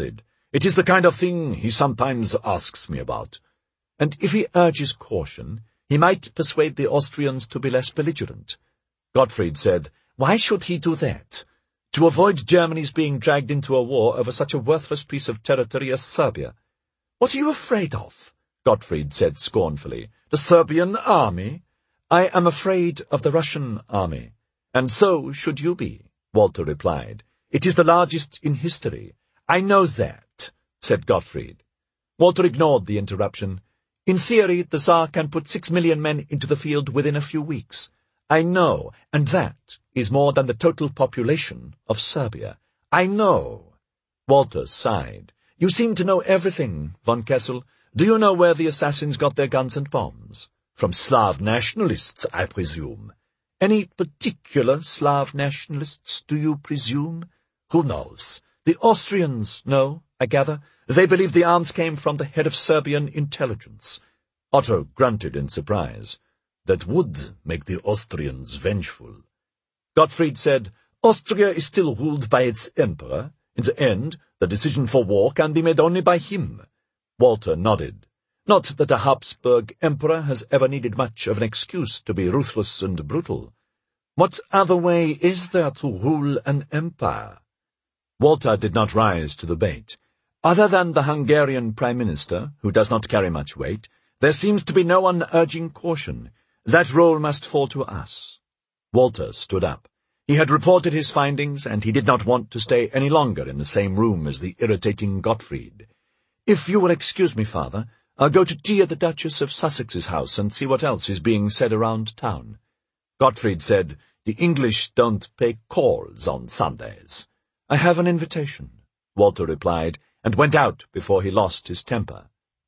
It is the kind of thing he sometimes asks me about. And if he urges caution, he might persuade the Austrians to be less belligerent. Gottfried said, "Why should he do that? To avoid Germany's being dragged into a war over such a worthless piece of territory as Serbia." "What are you afraid of?" Gottfried said scornfully. "The Serbian army?" "I am afraid of the Russian army, and so should you be," Walter replied. "It is the largest in history." "I know that," said Gottfried. Walter ignored the interruption. "In theory, the Tsar can put six million men into the field within a few weeks. I know, and that is more than the total population of Serbia. I know." Walter sighed. "You seem to know everything, von Kessel. Do you know where the assassins got their guns and bombs? From Slav nationalists, I presume." "Any particular Slav nationalists, do you presume?" "Who knows? The Austrians know, I gather. They believe the arms came from the head of Serbian intelligence." Otto grunted in surprise. "That would make the Austrians vengeful." Gottfried said, "Austria is still ruled by its emperor. In the end, the decision for war can be made only by him." Walter nodded. "Not that a Habsburg emperor has ever needed much of an excuse to be ruthless and brutal. What other way is there to rule an empire?" Walter did not rise to the bait. "Other than the Hungarian Prime Minister, who does not carry much weight, there seems to be no one urging caution. That role must fall to us." Walter stood up. He had reported his findings, and he did not want to stay any longer in the same room as the irritating Gottfried. "If you will excuse me, Father, I'll go to tea at the Duchess of Sussex's house and see what else is being said around town." Gottfried said, "The English don't pay calls on Sundays." "I have an invitation," Walter replied, and went out before he lost his temper.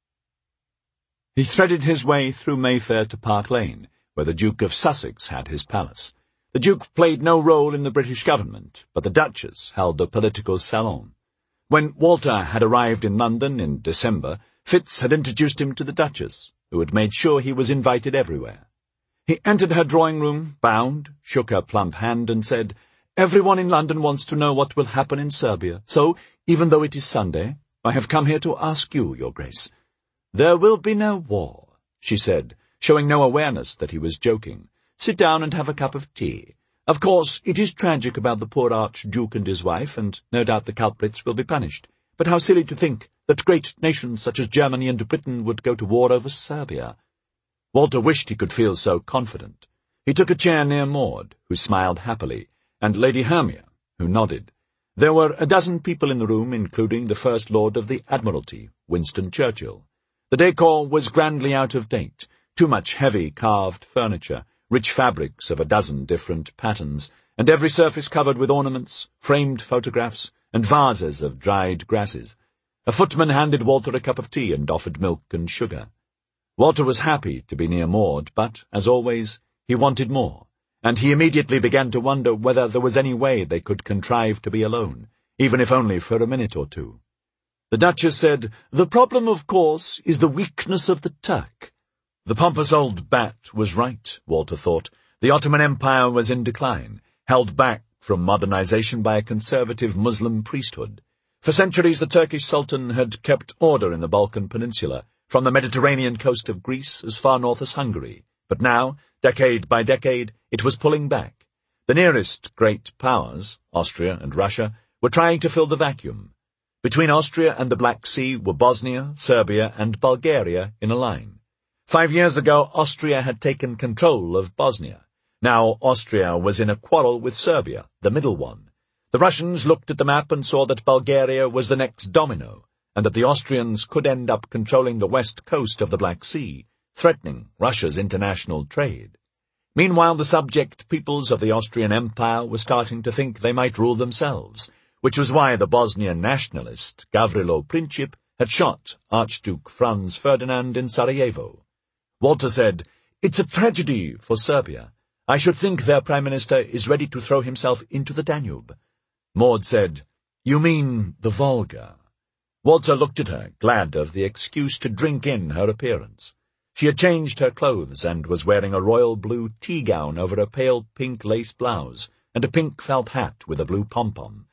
He threaded his way through Mayfair to Park Lane, where the Duke of Sussex had his palace. The Duke played no role in the British government, but the Duchess held a political salon. When Walter had arrived in London in December, Fitz had introduced him to the Duchess, who had made sure he was invited everywhere. He entered her drawing-room, bowed, shook her plump hand, and said, "Everyone in London wants to know what will happen in Serbia, so, even though it is Sunday, I have come here to ask you, Your Grace." "There will be no war," she said, showing no awareness that he was joking. "Sit down and have a cup of tea. Of course, it is tragic about the poor Archduke and his wife, and no doubt the culprits will be punished. But how silly to think that great nations such as Germany and Britain would go to war over Serbia." Walter wished he could feel so confident. He took a chair near Maud, who smiled happily, and Lady Hermia, who nodded. There were a dozen people in the room, including the First Lord of the Admiralty, Winston Churchill. The decor was grandly out of date, too much heavy carved furniture, rich fabrics of a dozen different patterns, and every surface covered with ornaments, framed photographs, and vases of dried grasses. A footman handed Walter a cup of tea and offered milk and sugar. Walter was happy to be near Maud, but, as always, he wanted more, and he immediately began to wonder whether there was any way they could contrive to be alone, even if only for a minute or two. The Duchess said, "The problem, of course, is the weakness of the Turk." The pompous old bat was right, Walter thought. The Ottoman Empire was in decline, held back from modernization by a conservative Muslim priesthood. For centuries the Turkish Sultan had kept order in the Balkan Peninsula, from the Mediterranean coast of Greece as far north as Hungary. But now, decade by decade, it was pulling back. The nearest great powers, Austria and Russia, were trying to fill the vacuum. Between Austria and the Black Sea were Bosnia, Serbia, and Bulgaria in a line. Five years ago, Austria had taken control of Bosnia. Now Austria was in a quarrel with Serbia, the middle one. The Russians looked at the map and saw that Bulgaria was the next domino, and that the Austrians could end up controlling the west coast of the Black Sea, threatening Russia's international trade. Meanwhile, the subject peoples of the Austrian Empire were starting to think they might rule themselves, which was why the Bosnian nationalist Gavrilo Princip had shot Archduke Franz Ferdinand in Sarajevo. Walter said, "It's a tragedy for Serbia. I should think their Prime Minister is ready to throw himself into the Danube." Maud said, "You mean the Volga?" Walter looked at her, glad of the excuse to drink in her appearance. She had changed her clothes and was wearing a royal blue tea-gown over a pale pink lace blouse and a pink felt hat with a blue pom-pom.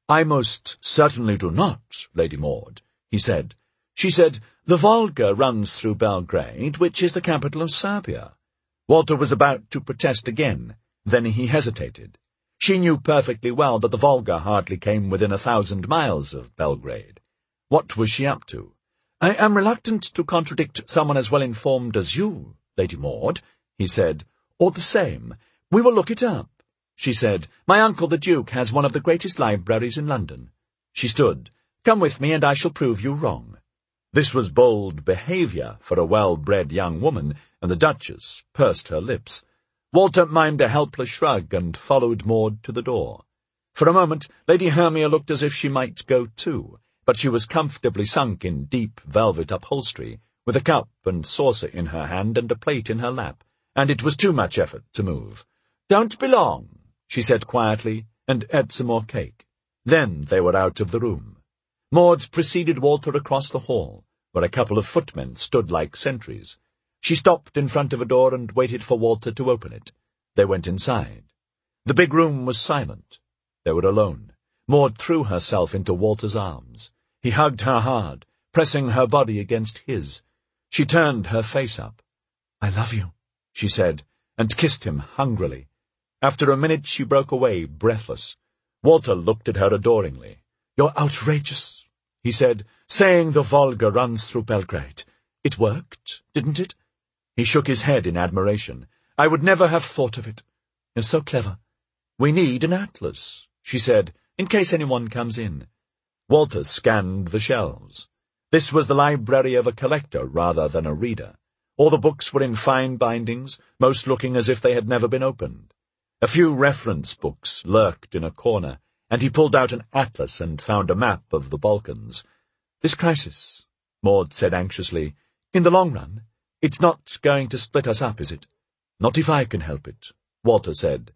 "I most certainly do not, Lady Maud," he said. She said, "The Volga runs through Belgrade, which is the capital of Serbia." Walter was about to protest again. Then he hesitated. She knew perfectly well that the Volga hardly came within a thousand miles of Belgrade. What was she up to? "I am reluctant to contradict someone as well-informed as you, Lady Maud," he said. "All the same, we will look it up," she said. "My uncle the Duke has one of the greatest libraries in London." She stood. "Come with me, and I shall prove you wrong." This was bold behaviour for a well-bred young woman, and the Duchess pursed her lips. Walter mimed a helpless shrug and followed Maud to the door. For a moment, Lady Hermia looked as if she might go too, but she was comfortably sunk in deep velvet upholstery, with a cup and saucer in her hand and a plate in her lap, and it was too much effort to move. "Don't be long," she said quietly, and ate some more cake. Then they were out of the room. Maud preceded Walter across the hall, where a couple of footmen stood like sentries. She stopped in front of a door and waited for Walter to open it. They went inside. The big room was silent. They were alone. Maud threw herself into Walter's arms. He hugged her hard, pressing her body against his. She turned her face up. "I love you," she said, and kissed him hungrily. After a minute she broke away, breathless. Walter looked at her adoringly. "You're outrageous," he said, "saying the Volga runs through Belgrade. It worked, didn't it?" He shook his head in admiration. "I would never have thought of it. You're so clever." "We need an atlas," she said, "in case anyone comes in." Walter scanned the shelves. This was the library of a collector rather than a reader. All the books were in fine bindings, most looking as if they had never been opened. A few reference books lurked in a corner, and he pulled out an atlas and found a map of the Balkans. "This crisis," Maud said anxiously, "in the long run, it's not going to split us up, is it?" "Not if I can help it," Walter said.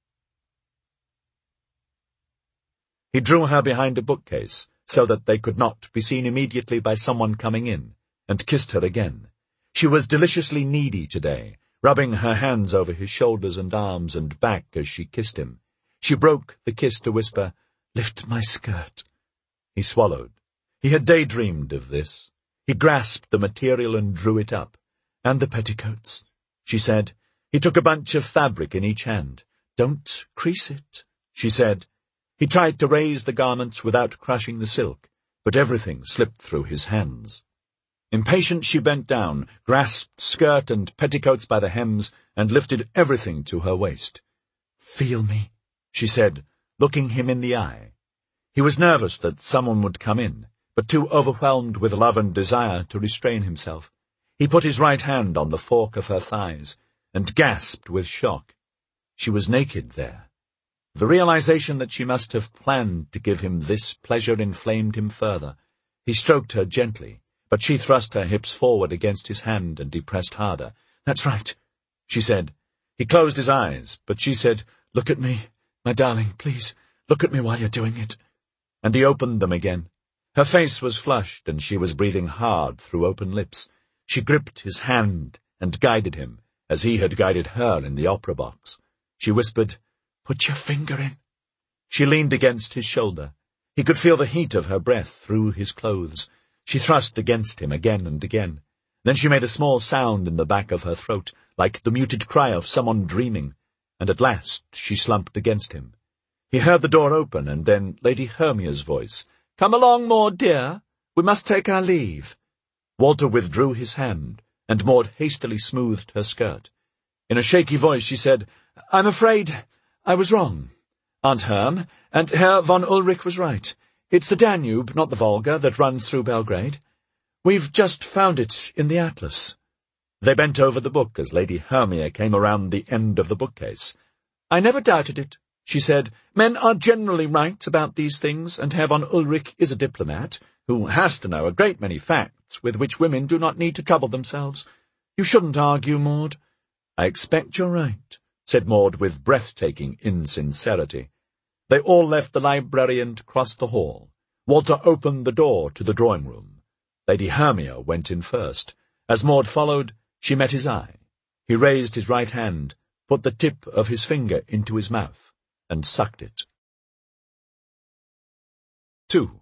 He drew her behind a bookcase, so that they could not be seen immediately by someone coming in, and kissed her again. She was deliciously needy today, rubbing her hands over his shoulders and arms and back as she kissed him. She broke the kiss to whisper, "Lift my skirt." He swallowed. He had daydreamed of this. He grasped the material and drew it up. "And the petticoats," she said. He took a bunch of fabric in each hand. "Don't crease it," she said. He tried to raise the garments without crushing the silk, but everything slipped through his hands. Impatient, she bent down, grasped skirt and petticoats by the hems, and lifted everything to her waist. "Feel me," she said, looking him in the eye. He was nervous that someone would come in, but too overwhelmed with love and desire to restrain himself. He put his right hand on the fork of her thighs, and gasped with shock. She was naked there. The realization that she must have planned to give him this pleasure inflamed him further. He stroked her gently, but she thrust her hips forward against his hand, and he pressed harder. "That's right," she said. He closed his eyes, but she said, "Look at me, my darling, please, look at me while you're doing it." And he opened them again. Her face was flushed, and she was breathing hard through open lips. She gripped his hand and guided him, as he had guided her in the opera box. She whispered, "Put your finger in." She leaned against his shoulder. He could feel the heat of her breath through his clothes. She thrust against him again and again. Then she made a small sound in the back of her throat, like the muted cry of someone dreaming, and at last she slumped against him. He heard the door open, and then Lady Hermia's voice. "Come along, Maud, dear. We must take our leave." Walter withdrew his hand, and Maud hastily smoothed her skirt. In a shaky voice she said, "I'm afraid I was wrong, Aunt Herm, and Herr von Ulrich was right. It's the Danube, not the Volga, that runs through Belgrade. We've just found it in the atlas." They bent over the book as Lady Hermia came around the end of the bookcase. "I never doubted it," she said. "Men are generally right about these things, and Herr von Ulrich is a diplomat, who has to know a great many facts with which women do not need to trouble themselves. You shouldn't argue, Maud." "I expect you're right," said Maud with breathtaking insincerity. They all left the library and crossed the hall. Walter opened the door to the drawing-room. Lady Hermia went in first. As Maud followed, she met his eye. He raised his right hand, put the tip of his finger into his mouth, and sucked it. Two.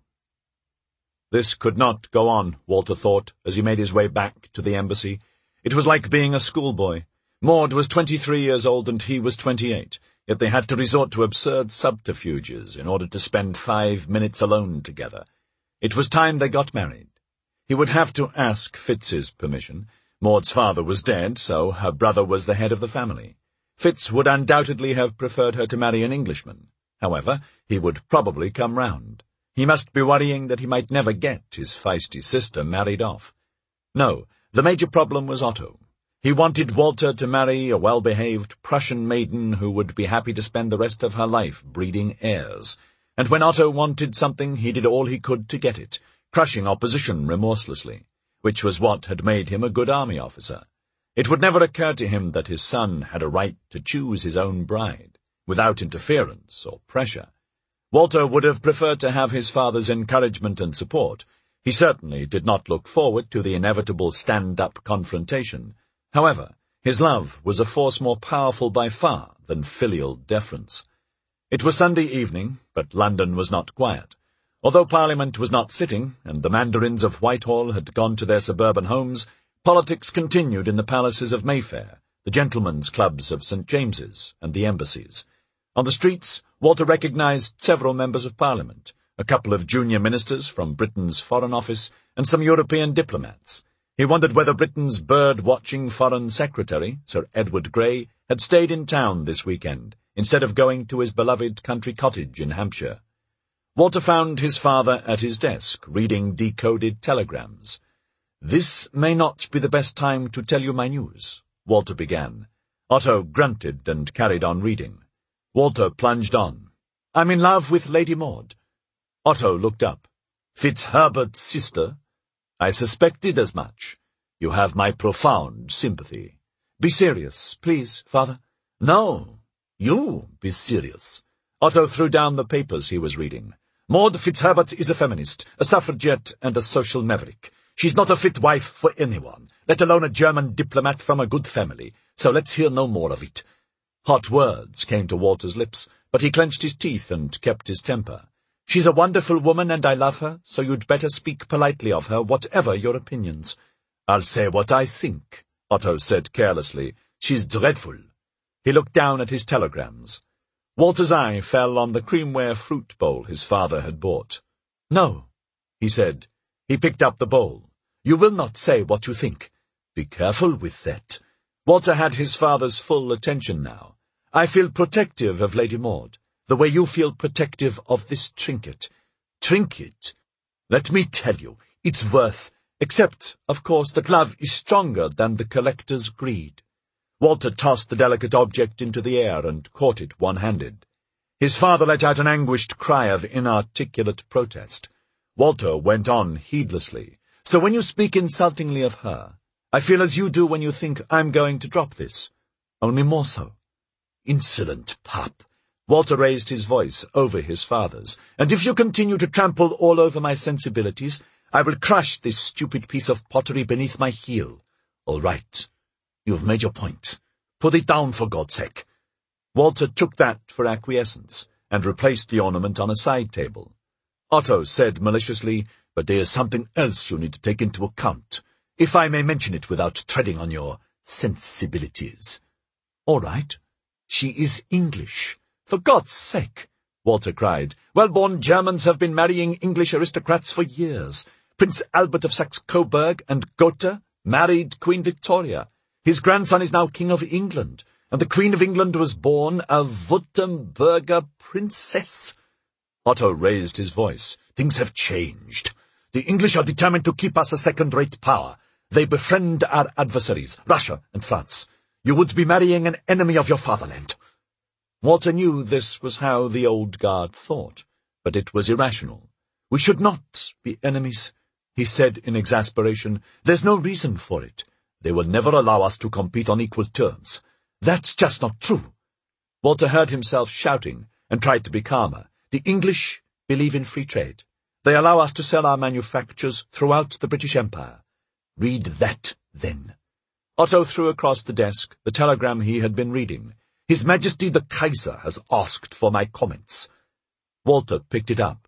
This could not go on, Walter thought, as he made his way back to the embassy. It was like being a schoolboy. Maud was twenty-three years old and he was twenty-eight, yet they had to resort to absurd subterfuges in order to spend five minutes alone together. It was time they got married. He would have to ask Fitz's permission. Maud's father was dead, so her brother was the head of the family. Fitz would undoubtedly have preferred her to marry an Englishman. However, he would probably come round. He must be worrying that he might never get his feisty sister married off. No, the major problem was Otto. He wanted Walter to marry a well-behaved Prussian maiden who would be happy to spend the rest of her life breeding heirs. And when Otto wanted something, he did all he could to get it, crushing opposition remorselessly, which was what had made him a good army officer. It would never occur to him that his son had a right to choose his own bride, without interference or pressure. Walter would have preferred to have his father's encouragement and support. He certainly did not look forward to the inevitable stand-up confrontation. However, his love was a force more powerful by far than filial deference. It was Sunday evening, but London was not quiet. Although Parliament was not sitting, and the mandarins of Whitehall had gone to their suburban homes, politics continued in the palaces of Mayfair, the gentlemen's clubs of Saint James's, and the embassies. On the streets, Walter recognized several members of Parliament, a couple of junior ministers from Britain's Foreign Office, and some European diplomats. He wondered whether Britain's bird-watching Foreign Secretary, Sir Edward Grey, had stayed in town this weekend, instead of going to his beloved country cottage in Hampshire. Walter found his father at his desk, reading decoded telegrams. "This may not be the best time to tell you my news," Walter began. Otto grunted and carried on reading. Walter plunged on. "I'm in love with Lady Maud." Otto looked up. "Fitzherbert's sister? I suspected as much. You have my profound sympathy." "Be serious, please, father." "No, you be serious." Otto threw down the papers he was reading. "Maud Fitzherbert is a feminist, a suffragette, and a social maverick. She's not a fit wife for anyone, let alone a German diplomat from a good family, so let's hear no more of it." Hot words came to Walter's lips, but he clenched his teeth and kept his temper. "She's a wonderful woman and I love her, so you'd better speak politely of her, whatever your opinions." "I'll say what I think," Otto said carelessly. "She's dreadful." He looked down at his telegrams. Walter's eye fell on the creamware fruit bowl his father had bought. "No," he said. He picked up the bowl. "You will not say what you think. Be careful with that." Walter had his father's full attention now. "I feel protective of Lady Maud, the way you feel protective of this trinket." "Trinket? Let me tell you, it's worth, except, of course, that love is stronger than the collector's greed." Walter tossed the delicate object into the air and caught it one-handed. His father let out an anguished cry of inarticulate protest. Walter went on heedlessly. "So when you speak insultingly of her, I feel as you do when you think I'm going to drop this. Only more so." "Insolent pup." Walter raised his voice over his father's. "And if you continue to trample all over my sensibilities, I will crush this stupid piece of pottery beneath my heel." "All right. You've made your point. Put it down, for God's sake." Walter took that for acquiescence, and replaced the ornament on a side table. Otto said maliciously, "But there is something else you need to take into account, if I may mention it without treading on your sensibilities." "All right. She is English." "For God's sake!" Walter cried. "Well-born Germans have been marrying English aristocrats for years. Prince Albert of Saxe-Coburg and Gotha married Queen Victoria. His grandson is now King of England, and the Queen of England was born a Württemberger princess." Otto raised his voice. "Things have changed. The English are determined to keep us a second-rate power. They befriend our adversaries, Russia and France. You would be marrying an enemy of your fatherland." Walter knew this was how the old guard thought, but it was irrational. "We should not be enemies," he said in exasperation. "There's no reason for it. They will never allow us to compete on equal terms. That's just not true." Walter heard himself shouting and tried to be calmer. "The English believe in free trade. They allow us to sell our manufactures throughout the British Empire. Read that, then." Otto threw across the desk the telegram he had been reading. "His Majesty the Kaiser has asked for my comments." Walter picked it up.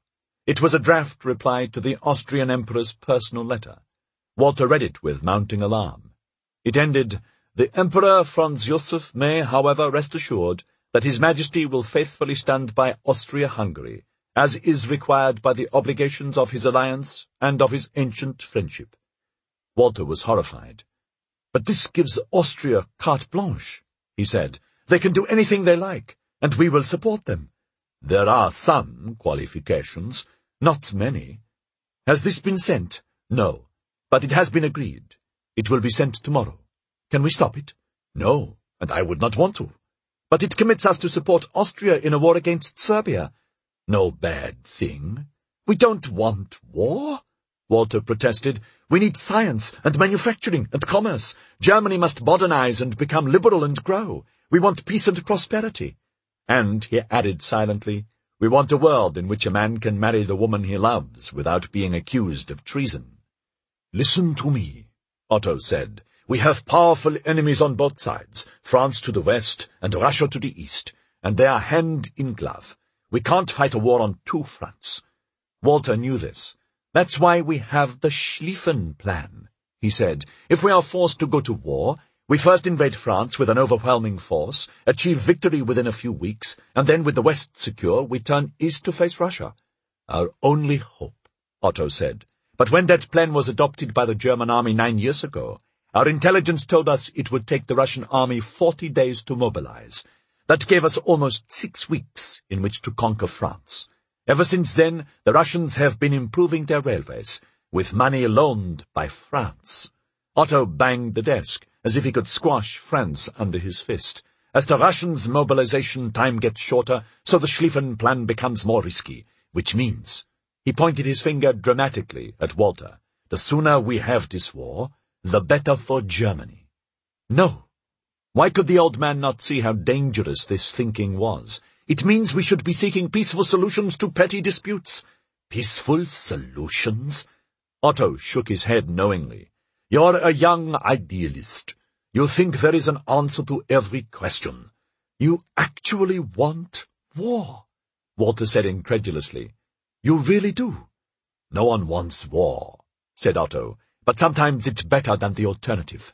It was a draft reply to the Austrian Emperor's personal letter. Walter read it with mounting alarm. It ended, "The Emperor Franz Joseph may, however, rest assured that His Majesty will faithfully stand by Austria-Hungary, as is required by the obligations of his alliance and of his ancient friendship." Walter was horrified. "But this gives Austria carte blanche," he said. "They can do anything they like, and we will support them." "There are some qualifications, not many." "Has this been sent?" "No, but it has been agreed. It will be sent tomorrow. Can we stop it?" "No, and I would not want to." "But it commits us to support Austria in a war against Serbia." "No bad thing." "We don't want war," Walter protested. "We need science and manufacturing and commerce. Germany must modernize and become liberal and grow. We want peace and prosperity." And, he added silently, "we want a world in which a man can marry the woman he loves without being accused of treason." "Listen to me," Otto said. "We have powerful enemies on both sides, France to the west and Russia to the east, and they are hand in glove. We can't fight a war on two fronts." Walter knew this. "That's why we have the Schlieffen Plan," he said. "If we are forced to go to war, we first invade France with an overwhelming force, achieve victory within a few weeks, and then, with the west secure, we turn east to face Russia." "Our only hope," Otto said. "But when that plan was adopted by the German army nine years ago, our intelligence told us it would take the Russian army forty days to mobilize. That gave us almost six weeks in which to conquer France. Ever since then, the Russians have been improving their railways, with money loaned by France." Otto banged the desk, as if he could squash France under his fist. "As the Russians' mobilization time gets shorter, so the Schlieffen Plan becomes more risky, which means—" he pointed his finger dramatically at Walter— "the sooner we have this war, the better for Germany." No! Why could the old man not see how dangerous this thinking was? It means we should be seeking peaceful solutions to petty disputes. Peaceful solutions? Otto shook his head knowingly. "You're a young idealist. You think there is an answer to every question. You actually want war," Walter said incredulously. "You really do?" "No one wants war," said Otto, "but sometimes it's better than the alternative."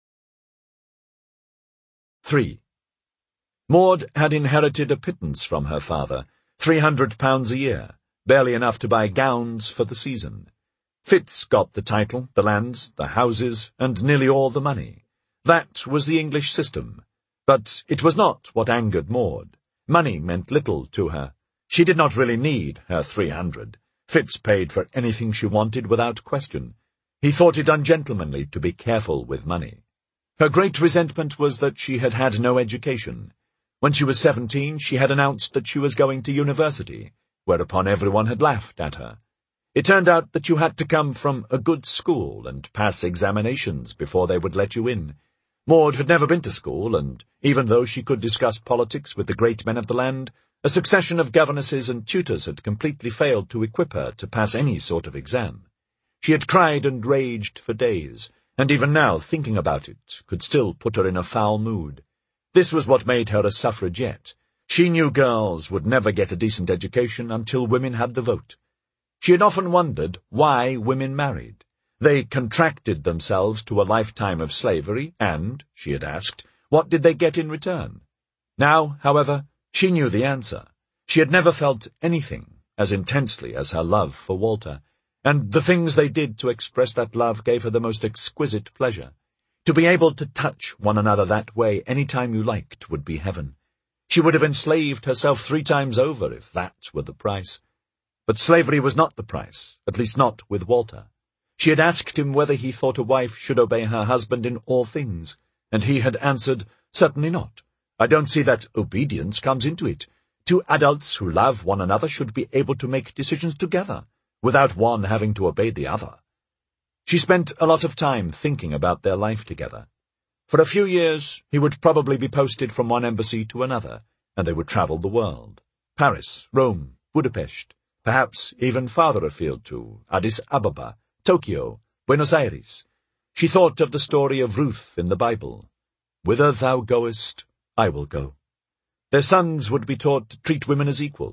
Three. Maud had inherited a pittance from her father, three hundred pounds a year, barely enough to buy gowns for the season. Fitz got the title, the lands, the houses, and nearly all the money. That was the English system. But it was not what angered Maud. Money meant little to her. She did not really need her three hundred. Fitz paid for anything she wanted without question. He thought it ungentlemanly to be careful with money. Her great resentment was that she had had no education. When she was seventeen, she had announced that she was going to university, whereupon everyone had laughed at her. It turned out that you had to come from a good school and pass examinations before they would let you in. Maud had never been to school, and even though she could discuss politics with the great men of the land, a succession of governesses and tutors had completely failed to equip her to pass any sort of exam. She had cried and raged for days, and even now, thinking about it, could still put her in a foul mood. This was what made her a suffragette. She knew girls would never get a decent education until women had the vote. She had often wondered why women married. They contracted themselves to a lifetime of slavery, and, she had asked, what did they get in return? Now, however, she knew the answer. She had never felt anything as intensely as her love for Walter, and the things they did to express that love gave her the most exquisite pleasure. To be able to touch one another that way any time you liked would be heaven. She would have enslaved herself three times over if that were the price. But slavery was not the price, at least not with Walter. She had asked him whether he thought a wife should obey her husband in all things, and he had answered, "Certainly not. I don't see that obedience comes into it. Two adults who love one another should be able to make decisions together, without one having to obey the other." She spent a lot of time thinking about their life together. For a few years, he would probably be posted from one embassy to another, and they would travel the world. Paris, Rome, Budapest, perhaps even farther afield to Addis Ababa, Tokyo, Buenos Aires. She thought of the story of Ruth in the Bible. "Whither thou goest, I will go." Their sons would be taught to treat women as equals,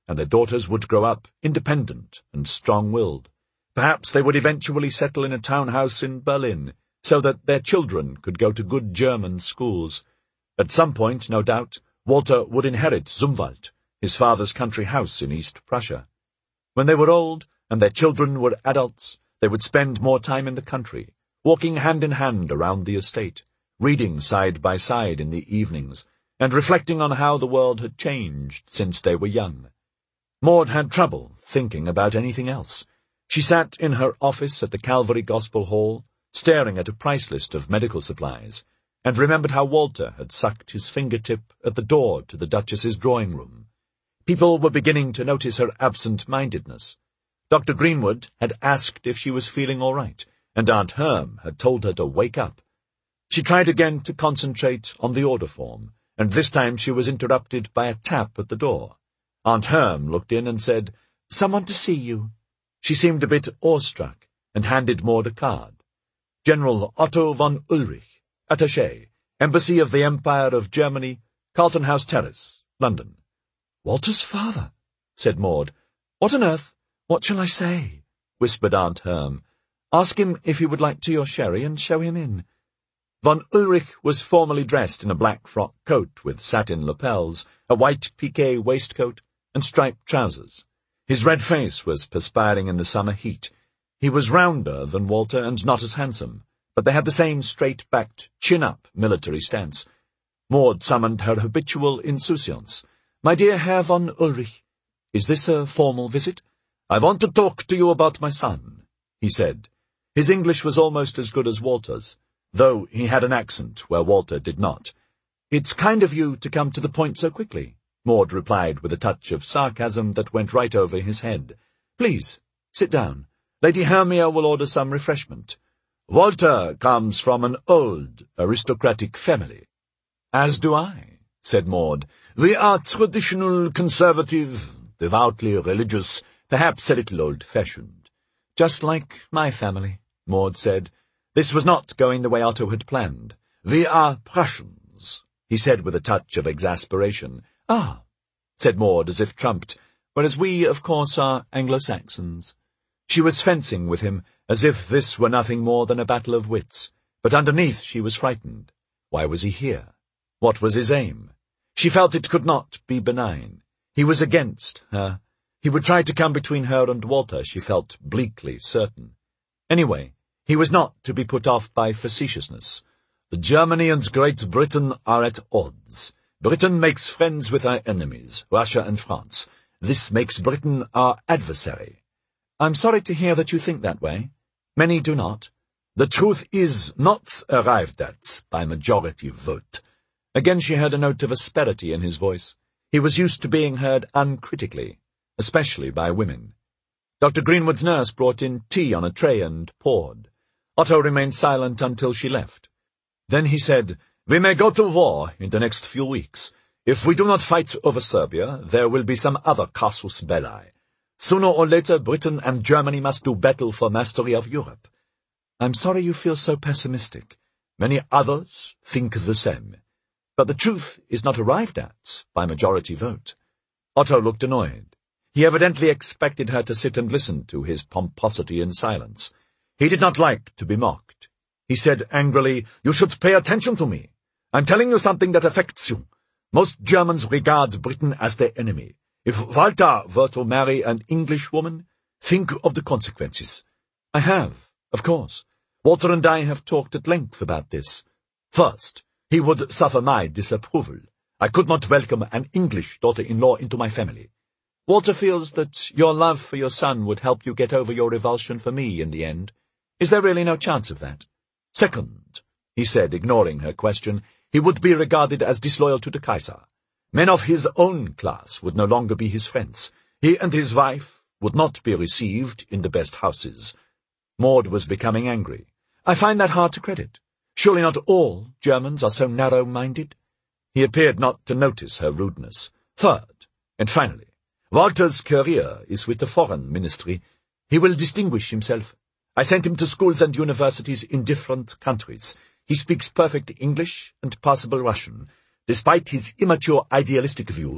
and their daughters would grow up independent and strong-willed. Perhaps they would eventually settle in a townhouse in Berlin, so that their children could go to good German schools. At some point, no doubt, Walter would inherit Zumwalt, his father's country house in East Prussia. When they were old, and their children were adults, they would spend more time in the country, walking hand in hand around the estate, reading side by side in the evenings, and reflecting on how the world had changed since they were young. Maud had trouble thinking about anything else. She sat in her office at the Calvary Gospel Hall, staring at a price list of medical supplies, and remembered how Walter had sucked his fingertip at the door to the Duchess's drawing-room. People were beginning to notice her absent-mindedness. Doctor Greenwood had asked if she was feeling all right, and Aunt Herm had told her to wake up. She tried again to concentrate on the order form, and this time she was interrupted by a tap at the door. Aunt Herm looked in and said, "Someone to see you." She seemed a bit awestruck, and handed Maud a card. General Otto von Ulrich, Attaché, Embassy of the Empire of Germany, Carlton House Terrace, London. "Walter's father," said Maud. "What on earth? What shall I say?" whispered Aunt Herm. "Ask him if he would like to your sherry and show him in." Von Ulrich was formally dressed in a black frock coat with satin lapels, a white piqué waistcoat, and striped trousers. His red face was perspiring in the summer heat. He was rounder than Walter and not as handsome, but they had the same straight-backed, chin-up military stance. Maud summoned her habitual insouciance. "My dear Herr von Ulrich, is this a formal visit?" "I want to talk to you about my son," he said. His English was almost as good as Walter's, though he had an accent where Walter did not. "It's kind of you to come to the point so quickly," Maud replied with a touch of sarcasm that went right over his head. "Please, sit down. Lady Hermia will order some refreshment. Walter comes from an old, aristocratic family." "As do I," said Maud. "We are traditional, conservative, devoutly religious, perhaps a little old-fashioned." "Just like my family," Maud said. This was not going the way Otto had planned. "We are Prussians," he said with a touch of exasperation. "Ah," said Maud, as if trumped, "whereas we, of course, are Anglo-Saxons." She was fencing with him, as if this were nothing more than a battle of wits, but underneath she was frightened. Why was he here? What was his aim? She felt it could not be benign. He was against her. He would try to come between her and Walter, she felt bleakly certain. Anyway, he was not to be put off by facetiousness. "Germany and Great Britain are at odds. Britain makes friends with our enemies, Russia and France. This makes Britain our adversary." "I'm sorry to hear that you think that way. Many do not." "The truth is not arrived at by majority vote." Again she heard a note of asperity in his voice. He was used to being heard uncritically, especially by women. Doctor Greenwood's nurse brought in tea on a tray and poured. Otto remained silent until she left. Then he said, "We may go to war in the next few weeks. If we do not fight over Serbia, there will be some other casus belli. Sooner or later, Britain and Germany must do battle for mastery of Europe." "I'm sorry you feel so pessimistic." "Many others think the same. But the truth is not arrived at by majority vote." Otto looked annoyed. He evidently expected her to sit and listen to his pomposity in silence. He did not like to be mocked. He said angrily, "You should pay attention to me. I'm telling you something that affects you. Most Germans regard Britain as their enemy. If Walter were to marry an English woman, think of the consequences." "I have, of course. Walter and I have talked at length about this. First, he would suffer my disapproval. I could not welcome an English daughter-in-law into my family. Walter feels that your love for your son would help you get over your revulsion for me in the end. Is there really no chance of that? Second," he said, ignoring her question, "he would be regarded as disloyal to the Kaiser. Men of his own class would no longer be his friends. He and his wife would not be received in the best houses." Maud was becoming angry. "I find that hard to credit. Surely not all Germans are so narrow-minded." He appeared not to notice her rudeness. "Third, and finally, Walter's career is with the foreign ministry. He will distinguish himself. I sent him to schools and universities in different countries. He speaks perfect English and passable Russian. Despite his immature idealistic views,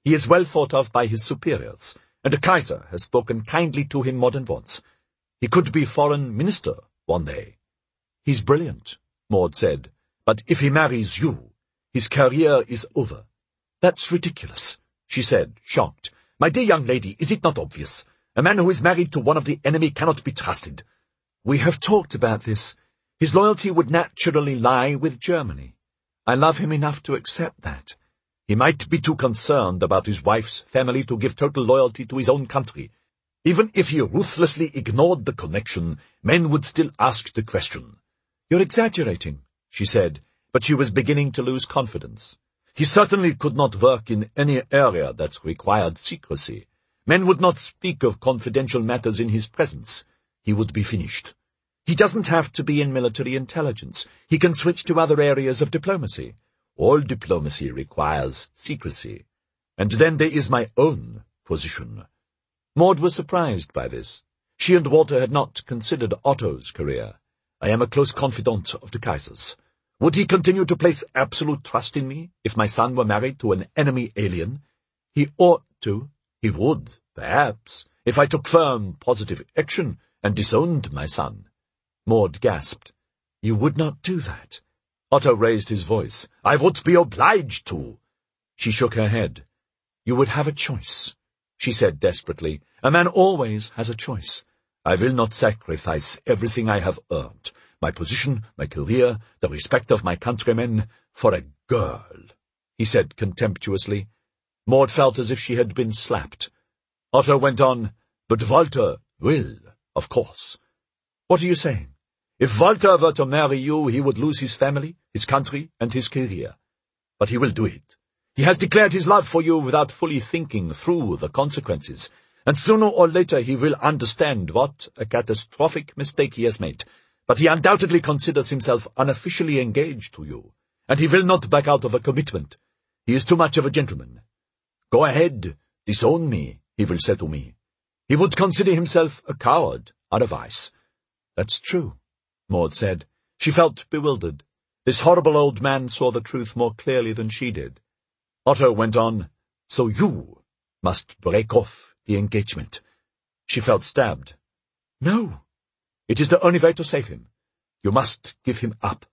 He is well thought of by his superiors, and the Kaiser has spoken kindly to him more than once. He could be foreign minister one day. He's brilliant, Maud said, but if he marries you, his career is over. That's ridiculous, she said, shocked. My dear young lady, is it not obvious? A man who is married to one of the enemy cannot be trusted. We have talked about this. His loyalty would naturally lie with Germany. I love him enough to accept that. He might be too concerned about his wife's family to give total loyalty to his own country. Even if he ruthlessly ignored the connection, men would still ask the question. You're exaggerating, she said, but she was beginning to lose confidence. He certainly could not work in any area that required secrecy. Men would not speak of confidential matters in his presence. He would be finished. He doesn't have to be in military intelligence. He can switch to other areas of diplomacy. All diplomacy requires secrecy. And then there is my own position. Maud was surprised by this. She and Walter had not considered Otto's career. I am a close confidant of the Kaiser's. Would he continue to place absolute trust in me if my son were married to an enemy alien? He ought to. He would, perhaps, if I took firm, positive action and disowned my son. Maud gasped. You would not do that. Otto raised his voice. I would be obliged to. She shook her head. You would have a choice, she said desperately. A man always has a choice. I will not sacrifice everything I have earned, my position, my career, the respect of my countrymen, for a girl, he said contemptuously. Maud felt as if she had been slapped. Otto went on, but Walter will, of course. What are you saying? If Walter were to marry you, he would lose his family, his country, and his career. But he will do it. He has declared his love for you without fully thinking through the consequences, and sooner or later he will understand what a catastrophic mistake he has made. But he undoubtedly considers himself unofficially engaged to you, and he will not back out of a commitment. He is too much of a gentleman. Go ahead, disown me, he will say to me. He would consider himself a coward otherwise. That's true, Maud said. She felt bewildered. This horrible old man saw the truth more clearly than she did. Otto went on, So you must break off the engagement. She felt stabbed. No. It is the only way to save him. You must give him up.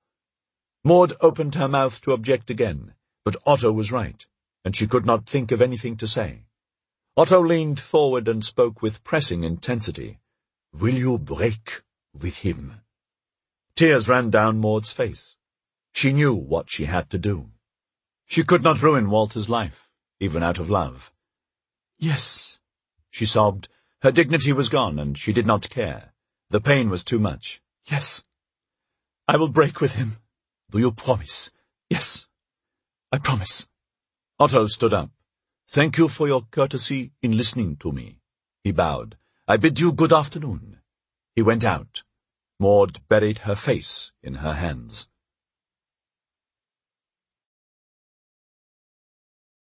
Maud opened her mouth to object again, but Otto was right, and she could not think of anything to say. Otto leaned forward and spoke with pressing intensity. Will you break with him? Tears ran down Maud's face. She knew what she had to do. She could not ruin Walter's life, even out of love. Yes, she sobbed. Her dignity was gone, and she did not care. The pain was too much. Yes, I will break with him. Do you promise? Yes, I promise. Otto stood up. Thank you for your courtesy in listening to me. He bowed. I bid you good afternoon. He went out. Maud buried her face in her hands.